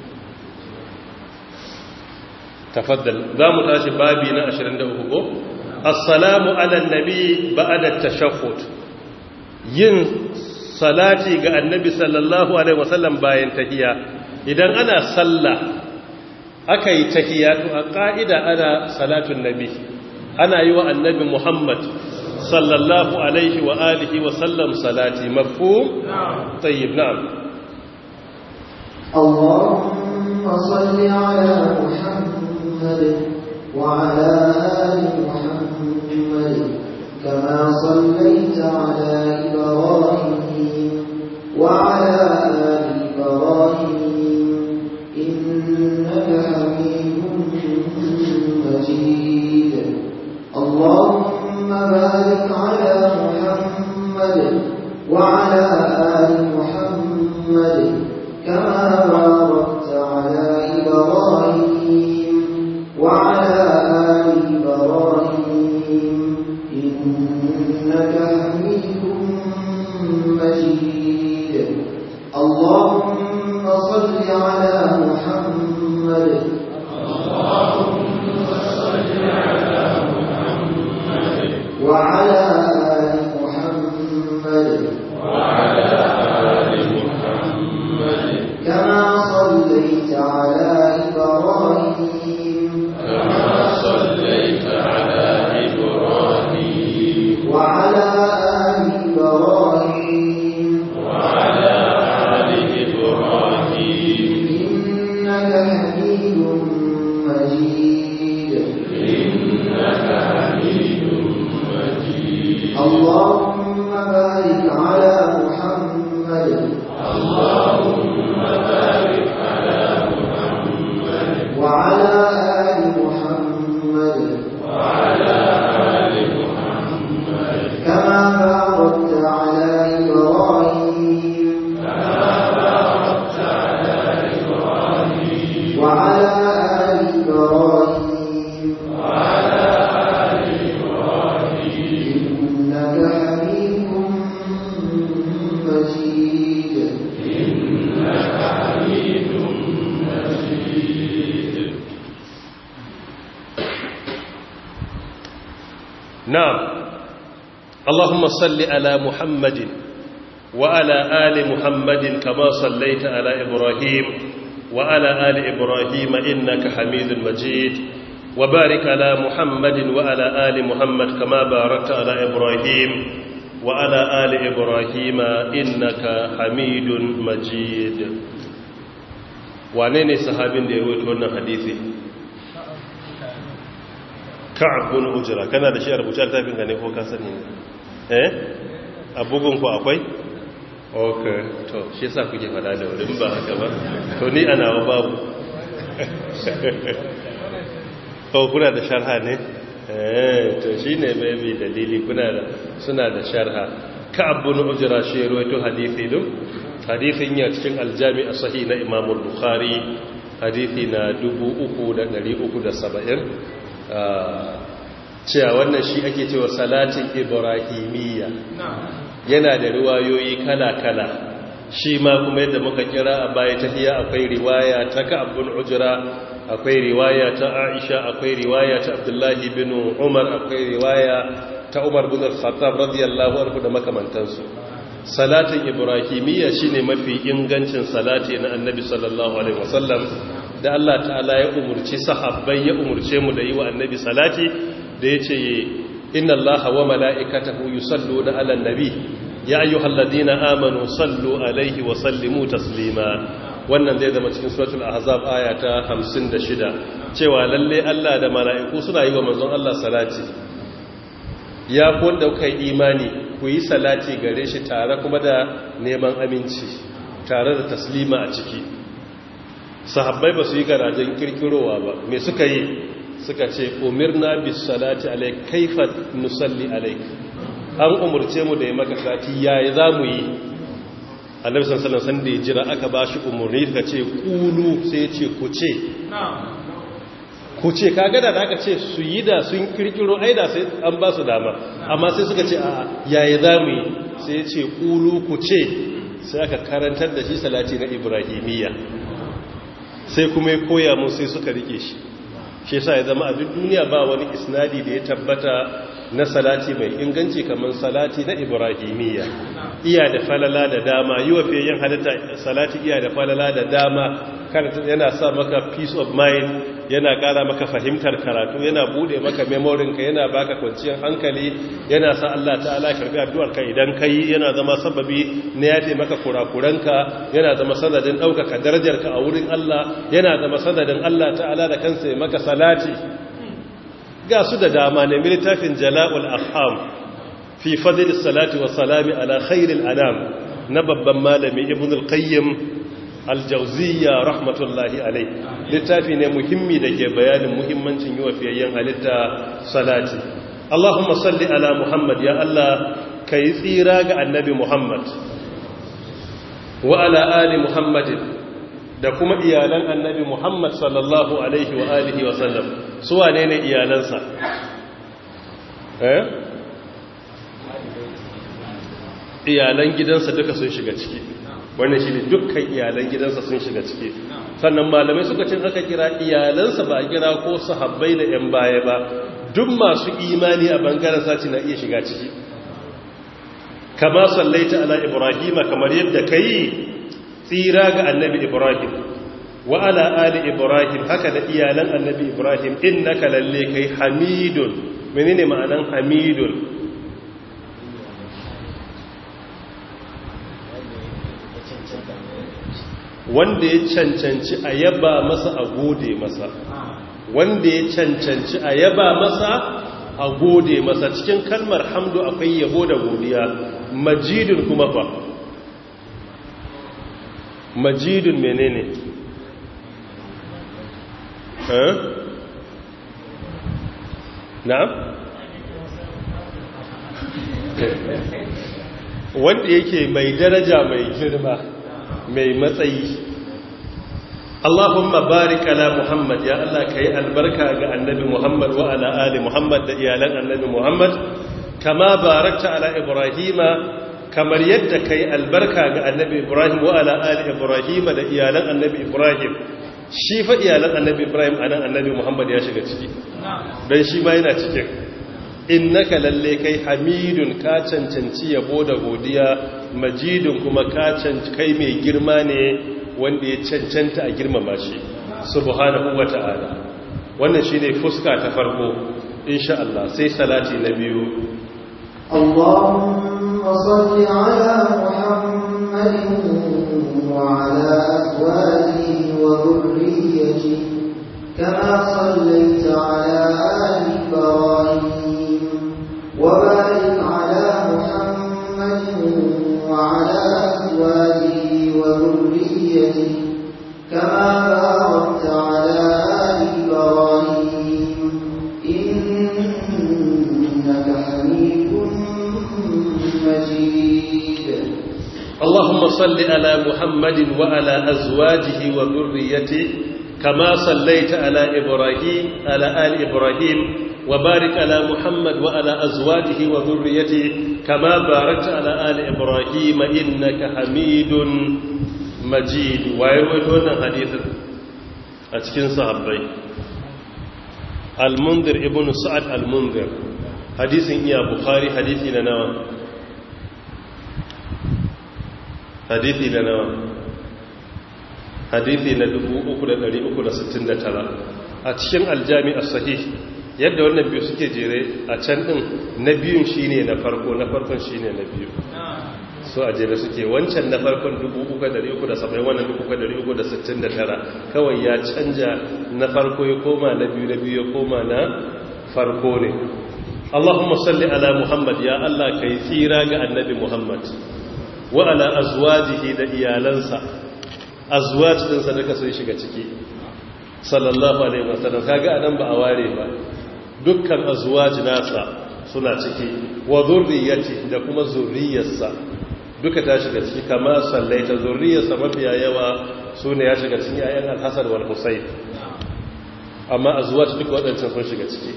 tafaddal za mu tashi babi na ashirin da uku ko assalamu ala nabi ba'da at-tashahhud yin salati ga annabi sallallahu alaihi wasallam bayan tahiyya idan ana sallah aka yi tahiyya to a ka'ida ana salatun nabi ana yi wa annabi muhammad sallallahu alaihi wa alihi wa sallam salati mafhum tayyib na'am allahumma salli ala muhammad wa ala ali muhammad kama sallaita ala ibrahim وعلى آل إبراهيم إنك حميد مجيد اللهم بارك على محمد وعلى آل محمد كما باركت على إبراهيم وعلى آل إبراهيم إنك حميد مجيد اللهم صل على محمد اللهم صل على محمد وعلى آل محمد وعلى آل محمد كما صليت على إبراهيم كما صليت على إبراهيم وعلى آل إبراهيم وعلى آل إبراهيم إنك حميد مجيد إنك حميد مجيد اللهم بارك على محمد اللهم بارك على محمد وعلى آل محمد وعلى آل محمد كما باركت على إبراهيم كما باركت على إبراهيم وعلى آل إبراهيم وعلى آل إبراهيم إنك حميد مجيد إنك حميد مجيد نعم اللهم صل على محمد وعلى آل محمد كما صليت على إبراهيم وعلى آل إبراهيم إنك حميد مجيد وبارك على محمد وعلى آل محمد كما باركت على إبراهيم وعلى آل إبراهيم إنك حميد مجيد وعنين صحابين دي رويتونا حديثي كعب بن أجرة كان هذا شيء ربو شارتا بين غني فوق سنين eh abugun ku akwai okay to shi yasa kuke fada da wurin ba haka ba to ni ana wa babu to kuna da sharha ne eh to shine maybe dalili kuna da suna da sharha Ka'ab bin Ujra shi rawaito hadisi din hadisin ya cikin al-Jami' as-Sahih na Imam al-Bukhari hadisi na dubu uku da ɗari uku da saba'in cewa wannan shi ake cewa salatin ibrahimiyya yana da riwayoyi kala-kala shi ma kuma yadda muka kira a baya tahiyya akwai riwaya ta Ka'ab bin Ujra akwai riwaya ta Aisha akwai riwaya ta Abdullahi bin Umar akwai riwaya ta Umar bin Al-Khattab radiyallahu anhu da makamantansu salatin ibrahimiyya shine mafi ingancin salati na Annabi sallallahu alaihi wasallam da Allah ta'ala ya umurci sahabbai ya umurce mu da yi wa Annabi salati da yace inna Allaha wa mala'ikatahu yusalluna 'alan nabi ya ayyuhalladhina amanu sallu alaihi wa sallimu taslima wannan zai zama cikin suratul ahzab aya ta hamsin da shida cewa lalle Allah da mala'iku suna yi wa manzon Allah salati ya ku wanda kuka yi imani ku yi salati gare shi tare kuma da neman aminci tare da taslima a ciki sahabbai ba su yi garajen kirkirowa ba me suka yi suka ce umirna bis salati alayk kaifa nusalli alayk an umurce mu da yi maka salati yayi zamu yi annabi sallallahu alaihi wasallam da ya jira aka bashi umurni ka ce kulu sai ya ce ku ce ku ce kaga da aka ce su yi da sun kirkiro aida sai an ba su dama amma sai suka ce a yayi zamu yi sai ya ce kulu ku ce sai aka karantar da shi salati na ibrahimiyya sai kuma ya koya mun sai suka rike shi shi yasa ya zama a duk duniya ba wani isnadi da ya tabbata na salati mai inganci kamar salati na ibrahimiyya iya da falala da dama yi wa fiye halitta salati iya da falala da dama yana sa maka peace of mind yana kara maka fahimtar karatu yana bude maka memorinka yana baka kwanciyar hankali yana sa Allah ta'ala karbi addu'arka idan kai yana zama sababi na yafe maka kurakuranka yana zama sanadin ɗaukaka darajarka a wurin Allah yana zama sanadin Allah ta'ala da kansa ya maka salati ga su da dama ne littafin jala'ul afham fi fadl salati wa salami ala khairil anam na babban malami ibn al-qayyim al-jawziyya rahmatullahi alayh littafi ne muhimmi da ke bayanin muhimmancin yi wa fiyayyen halitta salati Allahumma salli ala Muhammad ya Allah kai tsira ga annabi Muhammad wa ala ali Muhammadin da kuma iyalan annabi Muhammad sallallahu alaihi wa alihi wa sallam su wane ne iyalansa eh iyalan gidansa duka sun shiga ciki wannan shi ne dukkan iyalan gidansa sun shiga ciki sannan malamai suka ce aka kira iyalansa ba a kira ko sahabbai da yan baya ba duk masu imani a bangaren sace na iya shiga ciki kama sallaita ala ibrahima kamar yadda kai tsira ga annabi ibrahim wa ala ali ibrahim haka da iyalan annabi ibrahim innaka lalle kai hamidun menene ma'anan hamidun wanda ya cancanci a yaba masa a gode masa wanda ya cancanci a yaba masa a gode masa cikin kalmar hamdu akwai yabo da godiya majidun kuma fa majidun menene eh na'am wanda yake mai daraja mai girma mai matsayi Allahumma barik ala Muhammad ya Allah kai albarka ga annabi Muhammad wa ala ali Muhammad da iyalan annabi Muhammad kama barakta ala Ibrahima kamar yadda kai albarka ga annabi Ibrahim wa ala ali Ibrahim da iyalan annabi Ibrahim shi fa iyalan annabi Ibrahim anan annabi Muhammad ya shiga ciki dan shi ma yana cikin innaka lalle kai hamidun ka cancanci yabo da godiya majidun kuma ka cancanci kai mai girma ne wanda ya cancanta a girmama shi subhanahu wata'ala wannan shine fuska ta farko insha Allah sai salati na biyu Allahumma salli ala Muhammadin wa ala azwajihi wa dhurriyyatihi kama sallaita ala ali Ibrahim wa barik ala Muhammadin wa ala azwajihi wa dhurriyyatihi kama barakta ala ali Ibrahim innaka Hamidum Majid. اللهم صل على محمد وعلى أزواجه وذريته كما صليت على إبراهيم على آل إبراهيم وبارك على محمد وعلى أزواجه وذريته كما باركت على آل إبراهيم إنك حميد مجيد ويروون حديث أتكين صحابي المنذر ابن سعد المنذر حديث يا بخاري حديث لنا hadithi da nawa hadithi na dubu uku da dari uku da sittin da tara a cikin aljami as-sahih yadda wannan biyu suke jere a can din na biyun shine na farko na farkon shine na biyu so a jere suke wancan na farkon dubu uku da dari uku da saba'in wannan dubu uku da dari uku da sittin da tara kawai ya canja na farko ya koma na biyu na biyu ya koma na farko ne. Allahumma salli ala Muhammad, ya Allah kai tsira ga annabi Muhammad wa ala azwajihi da iyalansa, azwaj din sa duka sun shiga ciki sallallahu alaihi wasallam. Kaga anan ba a ware ba, dukkan azwaj nasa suna ciki, wa zurriyati da kuma zurriyarsa duka ta shiga ciki. Kama sallaita, zurriyarsa mafiya yawa sune ya shiga cikin ayyan al-Hasan wal Husayn, amma azwaj duka wadannan sun shiga ciki.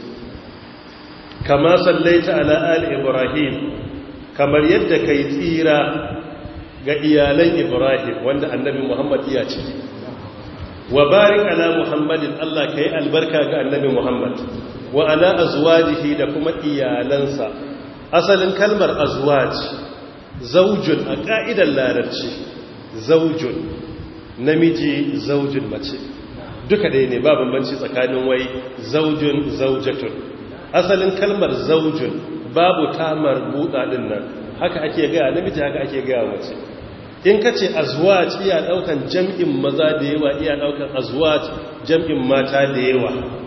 Kama sallaita ala ali Ibrahim, kamar yadda kai tsira ga iyalan Ibrahim wanda annabi Muhammad ya ciki. Wa barik ala Muhammadin, Allah kai albarka ga annabi Muhammad wa ala azwajihi da kuma iyalansa. Asalin kalmar azwaj zaujun a ka'idar larabci, zaujun namiji, zaujun mace, duka dai ne, ba bambanci tsakanin wai zaujun zaujatun. Asalin kalmar zaujun babu tamar buɗa ɗin nan, haka ake gaya namiji, haka ake gaya mace. In ka ce azwaj iya ɗaukan jam'in maza da yawa, iya ɗaukan azwaj jam'in mata da yawa.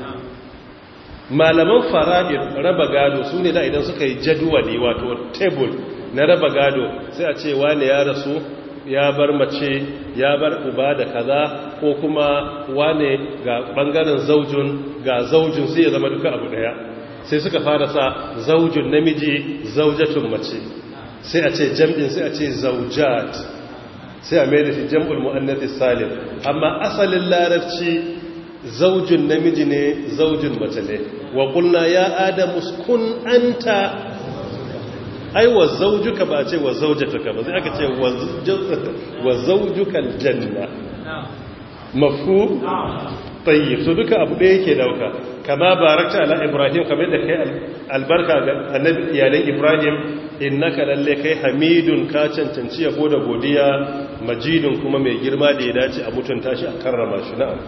Malaman fara'id raba gado su ne da idan suka yi jadwali wato table na raba gado, sai a ce wane ya rasu ya bar mace, ya bar uba da kaza, ko kuma wane ga ɓangaren zaujun ga zaujun, sai ya zama duka abu ɗaya. Sai suka fara sa zaujun namiji, zaujatun mace, sai a ce jam'in sai a ce zaujat, sai a mai da shi jam'ul mu'annathis salim. Amma asalin larabci zaujun namiji ne, zaujun mace ne. Wa qulna ya adamu uskun anta, ai wa zaujuka ba ce wa zaujatuka ba, sai aka ce wa zaujuka aljanna. Mafhum? Tayyib, so duka abu ɗaya yake dauka. Kama barakta ala Ibrahim, kamar da kai albarka ga annabi iyalan Ibrahim, innaka lalle kai hamidun, ka cancanci yabo da godiya, majidun kuma mai girma da ya dace a mutunta shi a karrama shi. Na'am.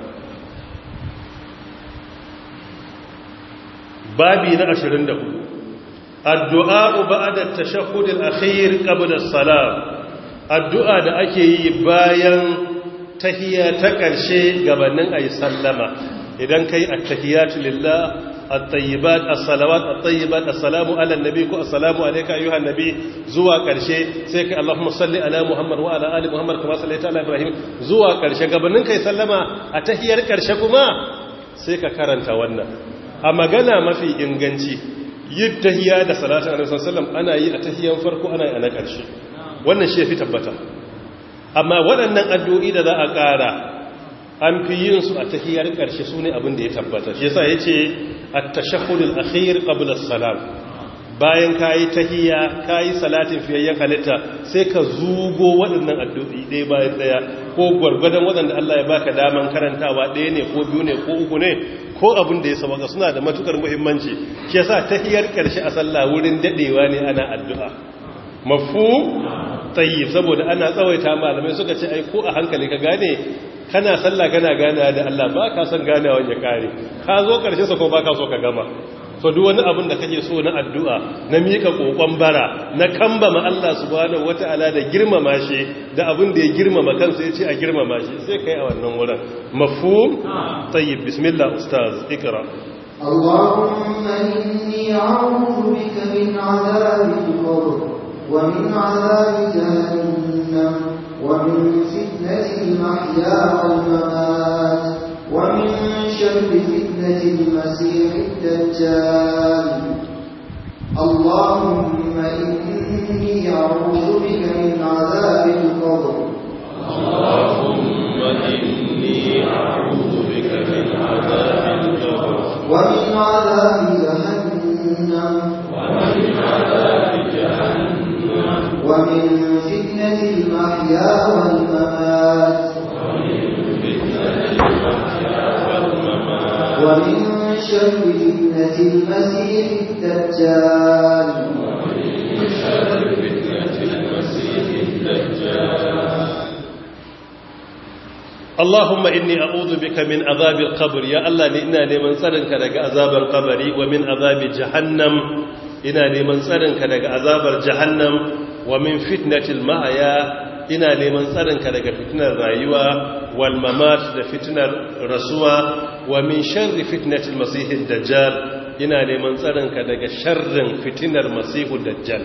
Babi na ashirin da hudu, addu'a ba'da at-tashahhud al-akhir qabla as-salam, addu'a da ake yi bayan tahiyya ta ƙarshe gabanin ayi sallama. Idan kai at-tahiyatu lillah, at-tayyibat, as-salawat at-tayyibat, assalamu ala an-nabi ko assalamu alayka ayyuhan nabi zuwa ƙarshe, sai kai Allahumma salli ala Muhammad wa ala ali Muhammad kama sallaita ala Ibrahim zuwa ƙarshe. Gabanin kai sallama a tahiyar ƙarshe kuma sai ka karanta wannan. A magana mafi inganci, yi tahiyya da salatin annabi sallallahu alaihi wasallam ana yi a tahiyyar farko, ana yi a na ƙarshe. Wannan shi yafi tabbata. Amma waɗannan addu'o'i da za a ƙara, an fi yin su a tahiyyar ƙarshe, su ne abin da ya tabbata. Shi yasa yace at-tashahhudul akhir qabla as-salam. Bayan kayi tahiyya, kayi salatin fiyayyen halitta, sai ka zugo waɗannan addu'o'i ɗaya bayan ɗaya, ko gwargwadon waɗanda Allah ya baka daman karantawa, ɗaya ne ko biyu ne ko uku ne, ko abin da ya sabaka, suna da matukar muhimmanci. Shi yasa tahiyyar ƙarshe a sallah wurin dadewa ne ana addu'a. Mafhum? Tayyib, saboda ana tsawaita, malamai suka ce ai ko a hankali ka gane, kana sallah kana gane da Allah, ba ka san ganewa ya kare, ka zo ƙarshe sa ko ba ka so ka gama. So duk wani abin da kake so na addu'a, na mika kokon bara, na kambama Allah subhanahu wata'ala da girmama shi, da abin da ya girmama kansa ya ce a girmama shi, sai kai a wannan wurin. Mafhum? Tayyib, bismillah ustaz, ikra. Allahumma inni a'udhu bika min 'adhabil qabr wa min 'adhabi jahannam wa min fitnatil mahya wal mamat wa min sharri fitnatil masiihid dajjal. Allahumma inni a'udhu bika min 'adhabil qabr. Allahumma inni a'udhu bika min 'adhabil qabr ومن عذاب جهنم ومن عذاب جهنم ومن فتنة المحيا والممات ومن فتنة المحيا والممات ومن شر فتنة المسيح الدجال ومن شر فتنة المسيح الدجال. Allahumma inni a'udhu bika min azabil qabr, ya Allah ni ina neman tsarinka daga azabar kabari, wa min azabi jahannam, ina neman tsarinka daga azabar jahannam, wa min fitnatil mahaya ina neman tsarinka daga fitnar rayuwa wal mamat da fitnar rasuwa wa min sharri fitnatil masihid dajjal ina neman tsarinka daga sharrin fitnar masihud dajjal.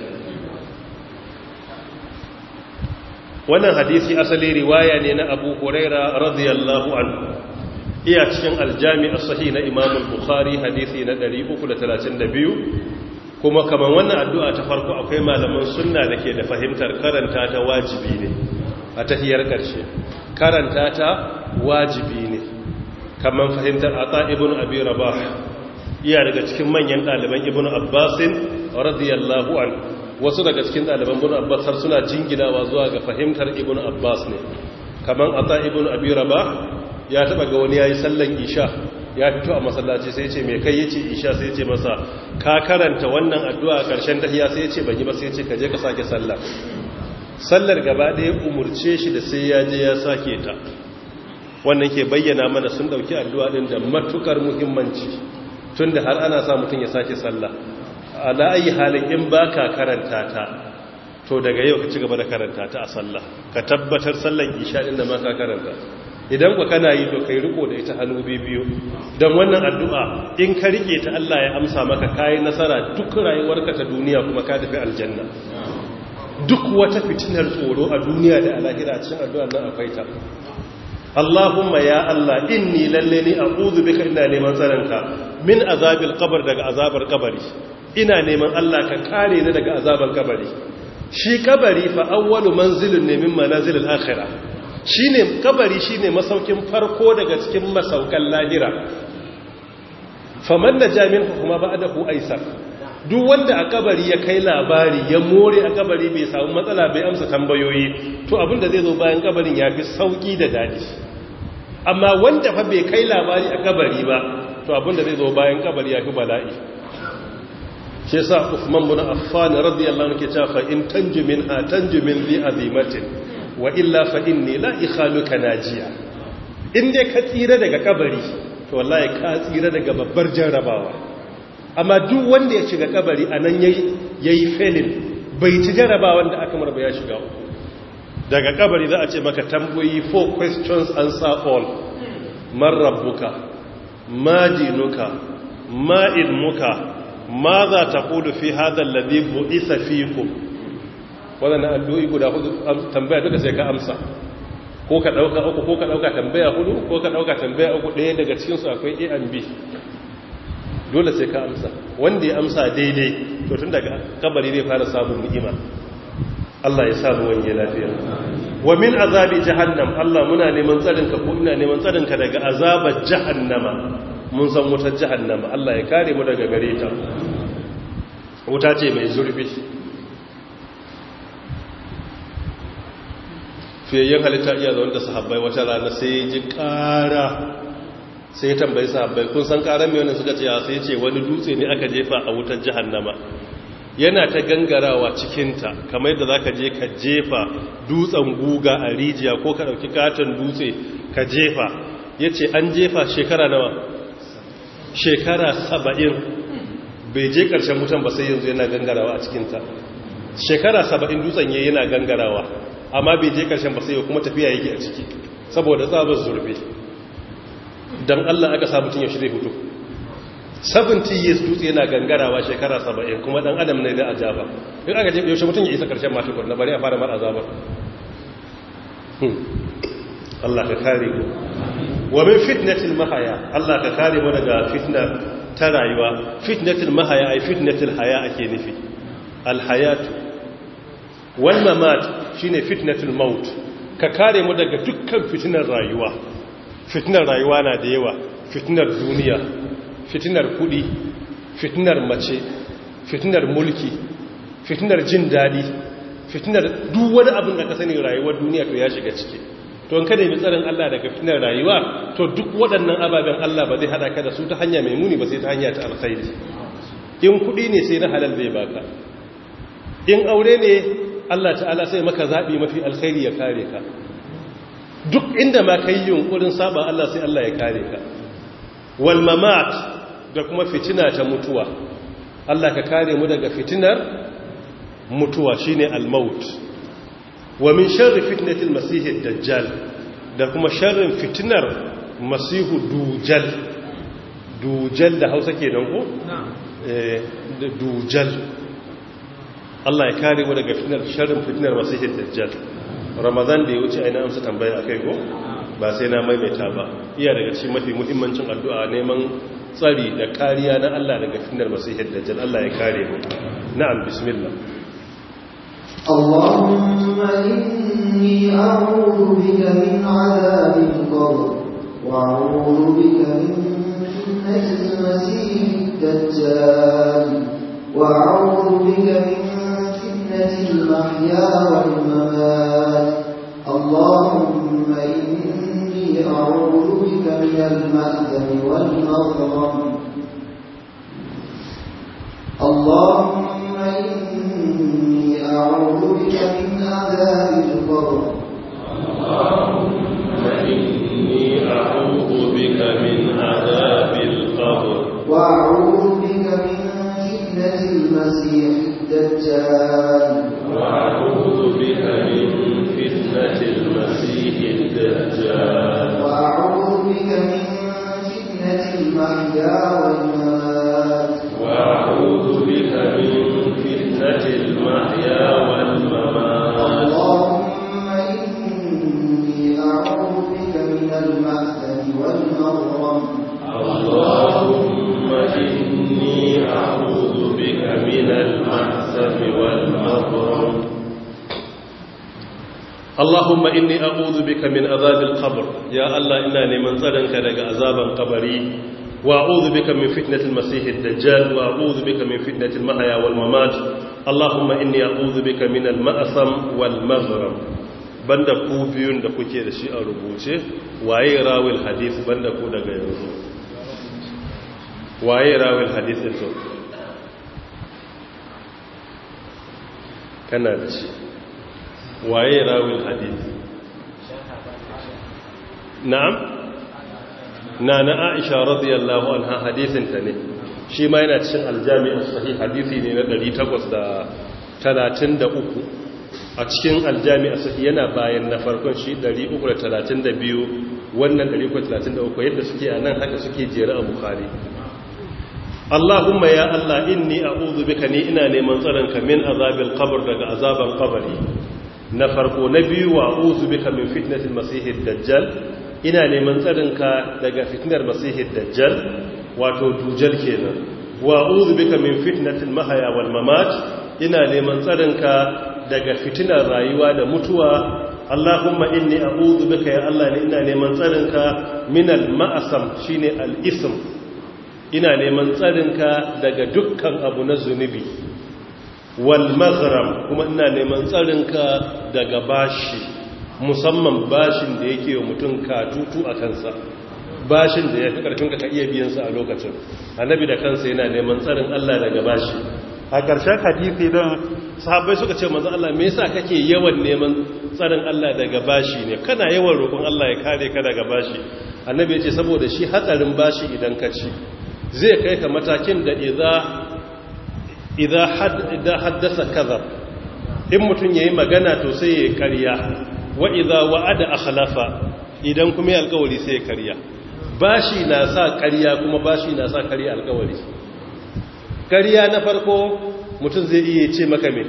wannan hadisi asali riwaya ne na Abu Huraira radiyallahu anhu iya cikin aljami as-sahih na Imam al-Bukhari hadisi na ɗari uku da talatin da biyu. kuma kamar wannan addu'a ta farko akwai malaman sunna da ke da fahimtar karanta ta wajibi ne a tahiyar ƙarshe karanta ta wajibi ne kamar fahimtar Ata ibn Abi Rabah iya daga cikin manyan ɗaliban Ibn Abbasin radiyallahu anhu. wasu daga cikin ɗaliban Ibn Abbas har suna jinginawa zuwa ga fahimtar Ibn Abbas ne kamar Ata ibn Abi Rabah ya taba ga wani yayi sallan isha ya fito a masallaci sai ce mai kai yace isha sai ce masa ka karanta wannan addu'a a ƙarshen tahiyya sai yace ban yi ba sai yace ka je ka sake sallah sallar gaba ɗaya umurce shi da sai ya je ya sake ta. wannan ke bayyana mana sun dauki addu'a din da matukar muhimmanci tunda har ana sa mutun ya sake sallah ala ayi halin in baka karanta ta to daga yau ka ci gaba da karanta ta a sallah ka tabbatar sallan isha din da ma ka karanta idan ku kana yi to kai riko da ita hannu biyu don wannan addu'a in ka rike ta Allah ya amsa maka kai nasara duk rayuwarka ta duniya kuma ka tafi aljanna. duk wata fitinar tsoro a duniya da alahira cikin addu'ar nan akwai ta. Allahumma ya Allah inni lalle ni a'udhu bika ina neman tsaranka min azabil qabr daga azabar kabari ina neman Allah ka kare ni daga azabar kabari. shi kabari fa awwalu manzilin ne min manazilil akhirah shine kabari shine masaukin farko daga cikin masaukan lahira. faman naja minhu kuma ba'dahu aisar duk wanda a kabari ya kai labari ya more a kabari bai samu matsala bai amsa tambayoyi to abinda zai zo bayan kabarin yafi sauki da dadi. amma wanda fa bai kai labari a kabari ba to abinda zai zo bayan kabari yafi bala'i. shi yasa Uthman bin Affan radiyallahu anhu ke cewa fa in tanju minha tanju min li azimatin wa illa fa inni la ikhaluka najiya. in dai ka tsira daga kabari to wallahi ka tsira daga babbar jarrabawa. amma duk wanda ya shiga kabari anan yayi yayi failing bai ci jarrabawan da aka marba ya shiga daga kabari za a ce maka tambayoyi four questions answer all. man rabbuka ma dinuka ma ilmuka ma za taqulu fi hadha alladhi bu'isa fikum. waɗannan addu'o'i guda hudu tambaya duka sai ka amsa ko ka ɗauka uku ko ka ɗauka tambaya hudu ko ka ɗauka tambaya uku ɗaya daga cikinsu akwai A and B dole sai ka amsa wanda ya amsa daidai to tun daga kabari zai fara samun ni'ima. Allah ya samu wani lafiya. wa min azabi jahannam Allah muna neman tsarinka ko ina neman tsarinka daga azabar jahannama. mun san wutar jahannama Allah ya kare mu daga gare ta. wuta ce mai zurfi fiyayyen halitta iya zaune da sahabbai wata rana sai ji ƙara sai ya tambayi sahabbai kun san ƙarar mai wani suka ce ya sai ce wani dutse ne aka jefa a wutar jahannama yana ta gangarawa cikinta kamar yadda za ka je ka jefa dutsen guga a rijiya ko ka ɗauki katon dutse ka jefa ya ce an jefa shekara nawa shekara saba'in bai je ƙarshen wutan ba sai yanzu yana gangarawa a cikinta shekara saba'in dutsen ya yana gangarawa amma bai je karshen ba sai kuma tafiya yake a ciki saboda tsabar zurfi. dan Allah aka sa mutun ya shirye hutu seventy years dutse yana gangarawa shekara saba'in kuma dan adam ne da ajaba in aka je yaushe mutun ya isa karshen matukar na bari a fara mar azabar. Allah ka kare mu wa min fitnatil mahaya Allah ka kare mu daga fitnar ta rayuwa. fitnatil mahaya ai fitnatil haya ake nufi. al hayatu wal mamat shine fitnatul maut ka kare mu daga dukkan fitinar rayuwa. fitinar rayuwa na da yawa, fitinar duniya, fitinar kudi, fitinar mace, fitinar mulki, fitinar jin dadi, fitinar duk wani abin da ka sani rayuwar duniya to ya shiga ciki. to in ka nemi tsarin Allah daga fitinar rayuwa to duk waɗannan ababen Allah ba zai hada ka da su ta hanya mai muni ba sai ta hanya ta alkhairi. in kudi ne sai na halal zai baka, in aure ne Allah ta'ala sai maka zaɓi mafi alkhairi ya kare ka. duk inda ma kai yunkurin saba Allah sai Allah ya kare ka. wal mamat da kuma fitina ta mutuwa. Allah ka kare mu daga fitinar mutuwa shine al-maut wa min sharri fitnatil masih dajjal da kuma sharrin fitnar masihu dujal dujal da Hausa kenan ko eh dujal Allah ya kare mu daga fitnar sharrin fitnar masih dajjal Ramadan da ya wuce aina amsa tambaya akai ko ba sai na maimaita ba iya daga cikin mafi muhimmancin addu'a neman tsari da kariya na Allah daga fitnar masih dajjal Allah ya kare mu na'am bismillah اللهم إني أعوذ بك من عذاب القبر وأعوذ بك من فتنة المسيح الدجال وأعوذ بك من فتنة المحيا والممات اللهم إني أعوذ بك من المأثم والمغرم اللهم إني أعوذ بك من عذاب القبر اللهم إني أعوذ بك من عذاب القبر وأعوذ بك من فتنة المسيح الدجال وأعوذ بك من فتنة المسيح الدجال وأعوذ بك من فتنة المحيا والممات وأعوذ بك من فتنة المحيا والممات اللهم إني أعوذ بك من المأثم والمغرم اللهم إني أعوذ بك من المحسن والمغرم اللهم إني أعوذ بك من عذاب القبر يا الله إنا نمن صدنك لك عذاب قبري وأعوذ بك من فتنة المسيح الدجال وأعوذ بك من فتنة المحيا والممات اللهم إني أعوذ بك من المأثم والمغرم banda ku biyun da kuke da shi a rubuce waye rawil hadith banda ku daga yanzu waye rawil hadith din to kana da shi waye rawil hadith na'am na na Aisha radiyallahu anha hadisin ta ne shi ma yana cikin aljami' as-sahih hadisi ne na ɗari takwas da talatin da uku a cikin aljami as-sahih yana bayan na farkon shi ɗari uku da talatin da biyu wannan ɗari uku da talatin da uku yadda suke a nan haka suke jere a Bukhari Allahumma ya Allah inni a'udhu bika ni ina neman tsaronka min azabil qabr daga azaban qabri na farko na biyu wa a'udhu bika min fitnatil masihid dajjal ina neman tsarinka daga fitnar masihid dajjal wato dujal kenan wa a'udhu bika min fitnatil mahya wal mamat ina neman tsarinka daga fitinar rayuwa da mutuwa Allahumma inni a'udhu bika ya Allah ne ina neman tsarinka minal ma'asam shine al-ism ina neman tsarinka daga dukkan abu na zunubi wal maghram kuma ina neman tsarinka daga bashi musamman bashin da yake wa mutum katutu a kansa bashin da ya fi karfinka ka iya biyansa a lokacin annabi da kansa yana neman tsarin Allah daga bashi a ƙarshen hadisi don sahabbai suka ce manzo Allah me yasa kake yawan neman tsarin Allah daga bashi ne kana yawan roƙon Allah ya kare ka daga bashi annabi ya ce saboda shi hatsarin bashi idan ka ci zai kai ka matakin da idza idza hadda haddasa kadhab in mutun yayi magana to sai ya ƙarya wa idza wa'ada akhlafa idan kuma ya alƙawari sai ya ƙarya bashi na sa ƙarya kuma bashi na sa ƙarya alƙawari ƙarya na farko mutum zai iya ce maka me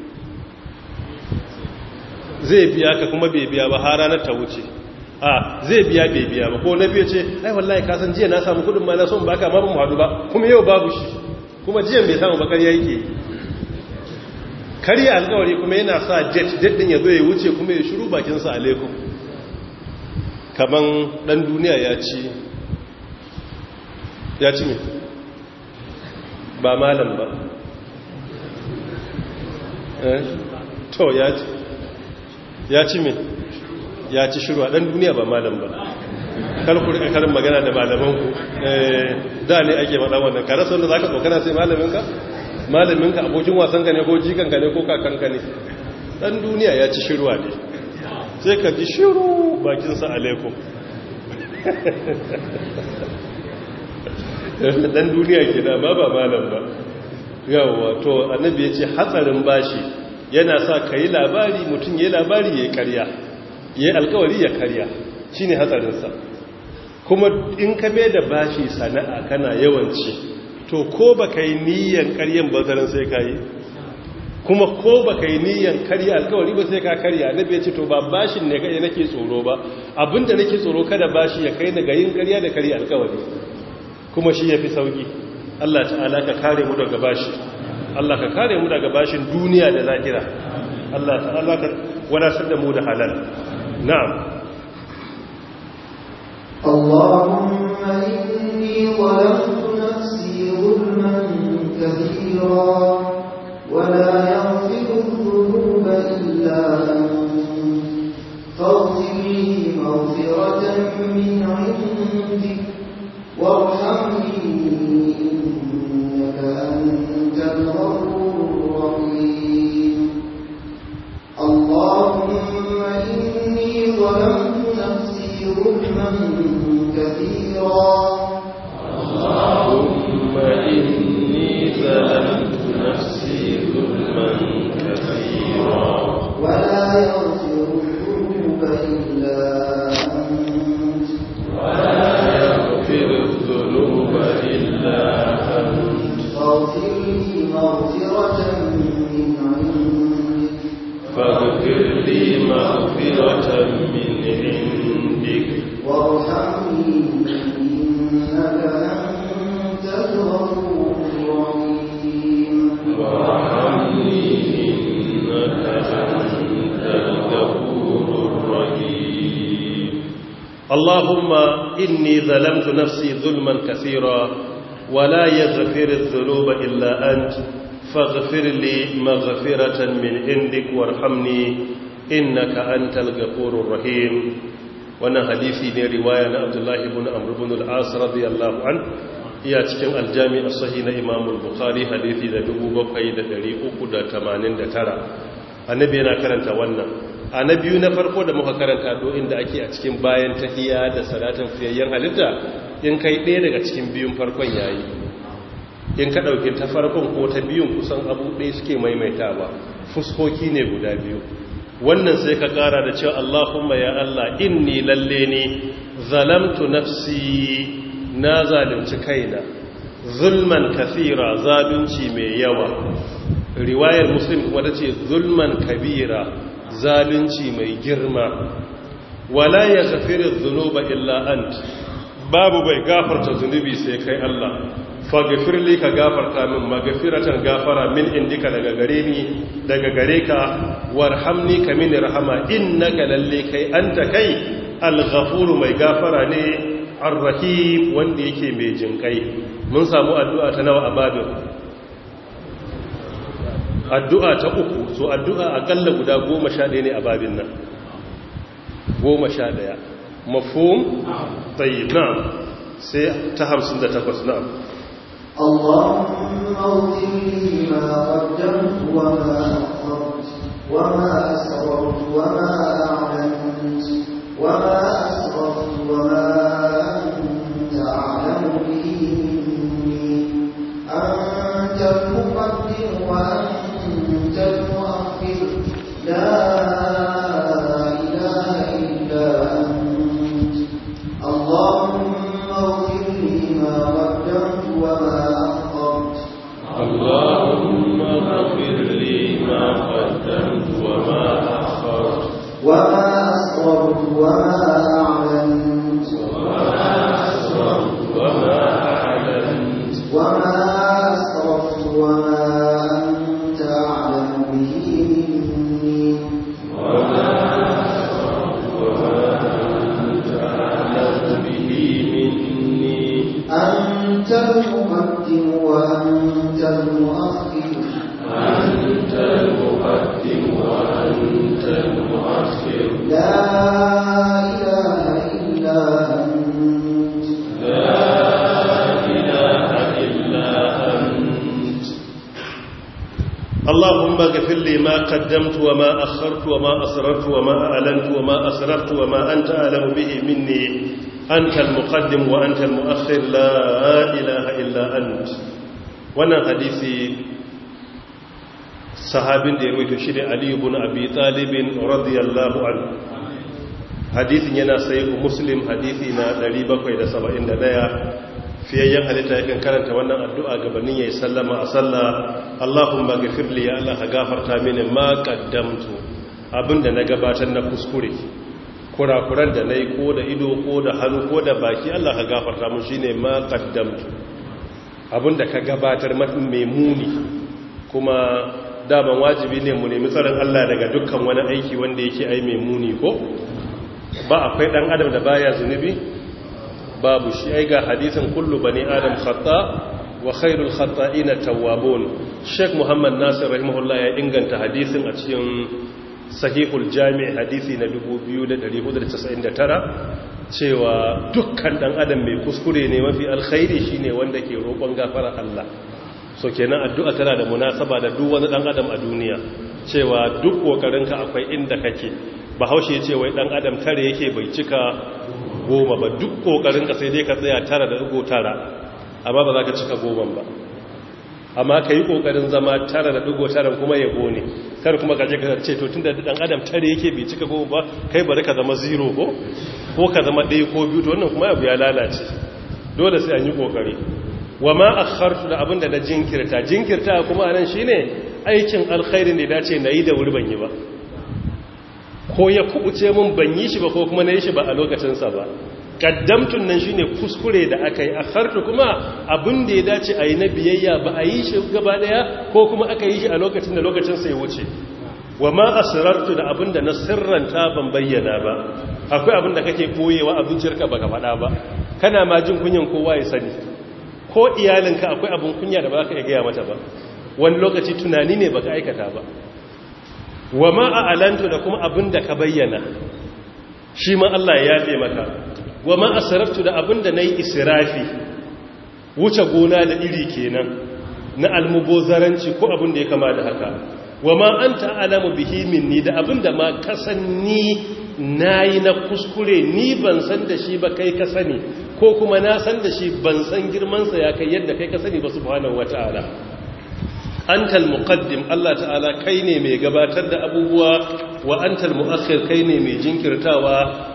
zai biya ka kuma bai biya ba har ranar ta wuce a zai biya bai biya ba ko na biya ce ai wallahi ka san jiya na samu kudin ma na son baka ma ba mu hadu ba kuma yau babu shi kuma jiya bai samu ba ƙarya yake ƙarya alƙawari kuma yana sa jet jet din ya zo ya wuce kuma ya shiru bakin sa alaikum kaman dan duniya ya ci ya ci me ba malam ba eh to ya ci ya ci me ya ci shiru a dan duniya ba malam ba kar ku rika karin magana da malamanku eh da ne ake faɗa wannan ka rasa wanda zaka tsokana sai malaminka malaminka abokin wasanka ne ko jikanka ne ko kakanka ne dan duniya ya ci shiruwa ne sai ka ji shiru bakin sa alaikum dan duniya ke da ba ba malam ba yawa to annabi ya ce hatsarin bashi yana sa ka yi labari mutum ya yi labari ya yi karya ya yi alkawari ya karya shi ne hatsarinsa kuma in ka bai da bashi sana'a kana yawanci to ko ba ka yi niyyar karyan bazarin sai ka yi kuma ko ba ka yi niyyar karya alkawari ba sai ka karya annabi ya ce to ba bashin ne kai nake tsoro ba abinda nake tsoro kada bashi ya kai ni ga yin karya da karya alkawari kuma shi ya fi sauki Allah ta'ala ka kare mu daga bashi Allah ka kare mu daga bashin duniya da lahira Allah ta'ala ka wadatar da mu da halal na'am Allahumma inni zalamtu nafsi zulman kathira wa la yaghfiru dhunuba illa anta faghfir li maghfiratan min 'indik warhamni أنت الغفور الرحيم اللهم إني ظلمت نفسي ظلما كثيرا اللهم إني ظلمت نفسي ظلما كثيرا ولا يغفر الذنوب إلا أنت ولا يغفر الذنوب إلا أنت فاغفر لي مغفرة من عندك فاغفر لي مغفرة من عندك وارحمني إنك أنت الغفور الرحيم وارحمني إنك أنت الغفور الرحيم اللهم إني ظلمت نفسي ظلما كثيرا ولا يغفر الذنوب إلا أنت فاغفر لي مغفرة من عندك وارحمني إنك أنت الغفور الرحيم وانا حديثي ne riwaya na Abdullah ibn Amr ibn al-As radiyallahu an iya cikin al-Jami' as-Sahih na Imam al-Bukhari hadisi da dubu bakwai da dari uku da tamanin da tara annabi yana karanta wannan annabi na farko da muka karanta do inda ake a cikin bayan tahiyya da salatin fiyayyen halitta in kai ɗaya daga cikin biyun farkon yayi in ka ɗauki ta farkon ko ta biyun kusan abu ɗaya suke maimaitawa fuskoki ne guda biyu wannan sai ka ƙara da cewa Allahumma ya Allah inni lalle ne zalamtu nafsi na zalunci kaina zulman kathira zalunci mai yawa riwayar muslim kuma ta ce zulman kabira zalunci mai girma wala ya gafiru zunuba illa ant babu bai gafarta zunubi sai kai Allah faghfir li ka gafarta min magfiratan gafara min indika daga gare ni daga gare ka warhamni ka min rahama innaka lalle kai anta kai al-ghafur mai gafara ne ar-rahim wanda yake mai jinkai mun samu addu'a ta nawa a babin addu'a ta uku so addu'a akalla guda goma sha ɗaya ne a babin nan goma sha ɗaya mafhum tayyib na'am sai ta hamsin da takwas na'am اللهم اغفر لي ما قدمت وما أخرت وما أسررت وما أعلنت وما أسرفت وما أنت أعلم به مني أنت المقدم وأنت المؤخر لا إله إلا أنت اللهم اغفر لي ما قدمت وما أخرت اللهم اغفر لي ما قدمت وما أخرت وما أسررت وما أعلنت وما أسررت وما أعلنت وما أسرفت وما أنت أعلم به مني وما أسررت وما أنت أعلم به مني أنت المقدم وأنت المؤخر أنت المقدم وأنت المؤخر لا إله إلا أنت لا إله إلا أنت اللهم اغفر لي ما قدمت وما أخرت وما أسررت وما أعلنت وما أسرفت وما أنت أعلم به مني أنت المقدم وأنت المؤخر لا إله إلا أنت wannan hadisi sahabin da ya rawaito shi da Ali ibn Abi Talib radiyallahu anhu. Hadisin yana sahih Muslim hadisi na ɗari bakwai da saba'in da ɗaya. Fiyayyen halitta yakan karanta wannan addu'a gabanin yayi sallama a sallah. Allahumma ghfir li ya Allah gafarta mini ma qaddamtu, abinda na gabatar na kuskure, kurakuran da nayi ko da ido ko da hannu ko da baki, Allah ka gafarta mun shine ma qaddamtu, abinda ka gabatar mai muni. Kuma daman wajibi ne mu nemi tsarin Allah daga dukkan wani aiki wanda yake ai mai muni ko ba akwai dan adam da baya zunubi, babu shi. Ai ga hadisin kullu bani adam khata wa khairul khata'ina tawwabun. Sheikh Muhammad Nasir rahimahullah ya inganta hadisin a cikin Sahihul Jami' hadisi na dubu biyu da ɗari hudu da casa'in da tara cewa dukkan dan adam mai kuskure ne, mafi alkhairi shine wanda ke roƙon gafara Allah. So kenan addu'a tana da munasaba da duk wani dan adam a duniya, cewa duk kokarinka akwai inda kake. Bahaushe ce wai dan adam tare yake bai cika goma ba, duk kokarinka sai dai ka tsaya tara da dugo tara, amma ba za ka cika goma ba. Amma ka yi kokarin zama tara da dugo tara kuma ya gone, kar kuma ka je ka ce to tunda dan adam tare yake bai cika goma ba, kai bari ka zama zero ko ko ka zama ɗaya ko biyu, to wannan kuma abu ya lalace. Dole sai an yi kokari. Wa ma akhartu, da abinda na jinkirta. Jinkirta kuma anan shine aikin alkhairin da ya dace nayi da wuri ban yi ba, ko ya kubuce mun ban yi shi ba, ko kuma na yi shi ba a lokacinsa ba. Kaddamtun nan shine kuskure da aka yi. Akhartu kuma abin da ya dace a yi na biyayya ba a yi shi gaba daya, ko kuma aka yi shi a lokacin da lokacinsa ya wuce. Wa ma asrartu, da abin da na sirranta ban bayyana ba. Akwai abin da kake koyewa a zuciyarka baka faɗa ba, kana ma jin kunyan kowa ya sani. Ko iyalinka akwai abin kunya da ba za ka iya gaya mata ba, wani lokaci tunani ne baka aikata ba. Wa ma a'lantu, da kuma abin da ka bayyana shi ma Allah ya yafe maka. Wa ma asraftu, da abin da nayi israfi, wuce gona da iri kenan, na almubozaranci ko abin da ya kama da haka. Wa ma anta a'lamu bihi minni, da abin da ma kasanni nayi na kuskure, ni ban san da shi ba kai ka sani, ko kuma na san da shi ban san girman sa ya kai yadda kai ka sani ba, subhanahu wataala. Antal muqaddim, Allah ta'ala kai ne mai gabatar da abubuwa, wa antal muakhir, kai ne mai jinkirtawa.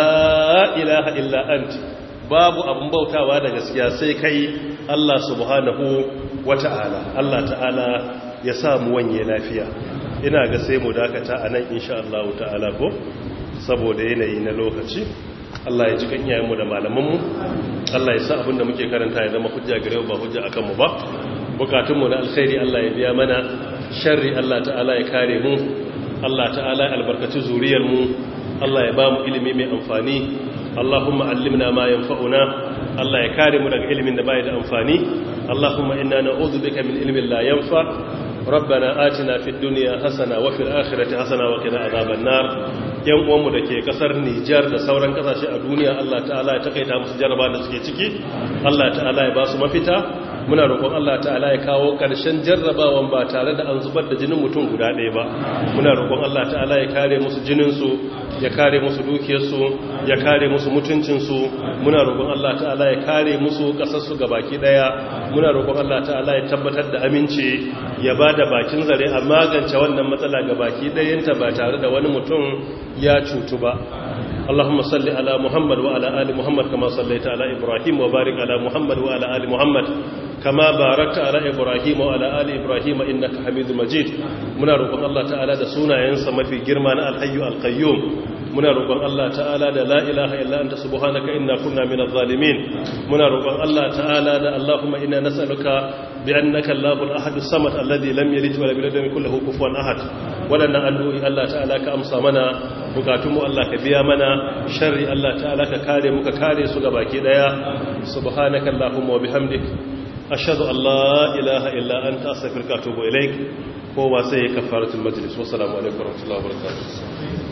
La ilaha illa ant, babu abun bautawa da gaskiya sai kai, Allah subhanahu wata'ala. Allah ta'ala ya sa mu wanye lafiya. Ina ga sai mu dakata anan insha Allah ta'ala ko saboda yanayi na lokaci. Allah ya ji kan iyayenmu da malamanmu. Allah ya sa abin da muke karanta ya zama hujja gare mu ba hujja akan mu ba. Bukatunmu na alkhairi Allah ya biya mana, sharri Allah ta'ala ya kare mu, Allah ta'ala ya albarkaci zuriyar mu, Allah ya ba mu ilimi mai amfani. Allahumma allimna ma yanfa'una, Allah ya kare mu daga ilimin da bai da amfani. Allahumma inna na'udhu bika min ilmin la yanfa'. ربنا آتنا في الدنيا حسنة وفي الآخرة حسنة وقنا عذاب النار. yan uwanmu da ke kasar Nijar da sauran kasashe a duniya, Allah ta'ala ya takaita musu jaraba da suke ciki, Allah ta'ala ya ba su mafita. Muna roƙon Allah ta'ala ya kawo ƙarshen jarrabawan ba tare da an zubar da jinin mutum guda ɗaya ba. Muna roƙon Allah ta'ala ya kare musu jininsu, ya kare musu dukiyarsu, ya kare musu mutuncinsu. Muna roƙon Allah ta'ala ya kare musu ƙasarsu gabaki ɗaya. Muna roƙon Allah ta'ala ya tabbatar da aminci, ya ba da bakin zare a magance wannan matsala gabaki ɗayanta ba tare da wani mutum ya cutu ba. Allahumma salli ala Muhammad wa ala ali Muhammad kama sallaita ala Ibrahim, wa barik ala Muhammad wa ala ali Muhammad kama barakta ala Ibrahim wa ala ali Ibrahim innaka Hamidum Majid. Muna roƙon Allah ta'ala da sunayensa mafi girma na Al-Hayyu Al-Qayyum. Muna roƙon Allah ta'ala da la ilaha illa anta subhanaka inna kunna minadh zalimin. Muna roƙon Allah ta'ala da Allahumma inna nas'aluka بأنك الله الأحد الصمد الذي لم يلد ولم يولد ولم يكن له كفوا أحد. ولنا أدعو الله تعالى كأمسى منا بكاتم الله كبيا منا شر الله تعالى ككاري مككاري سغباكي ديا. سبحانك اللهم وبحمدك أشهد أن لا إله إلا أنت أستغفرك وأتوب إليك. هو سي كفارة المجلس. والسلام عليكم ورحمة الله وبركاته.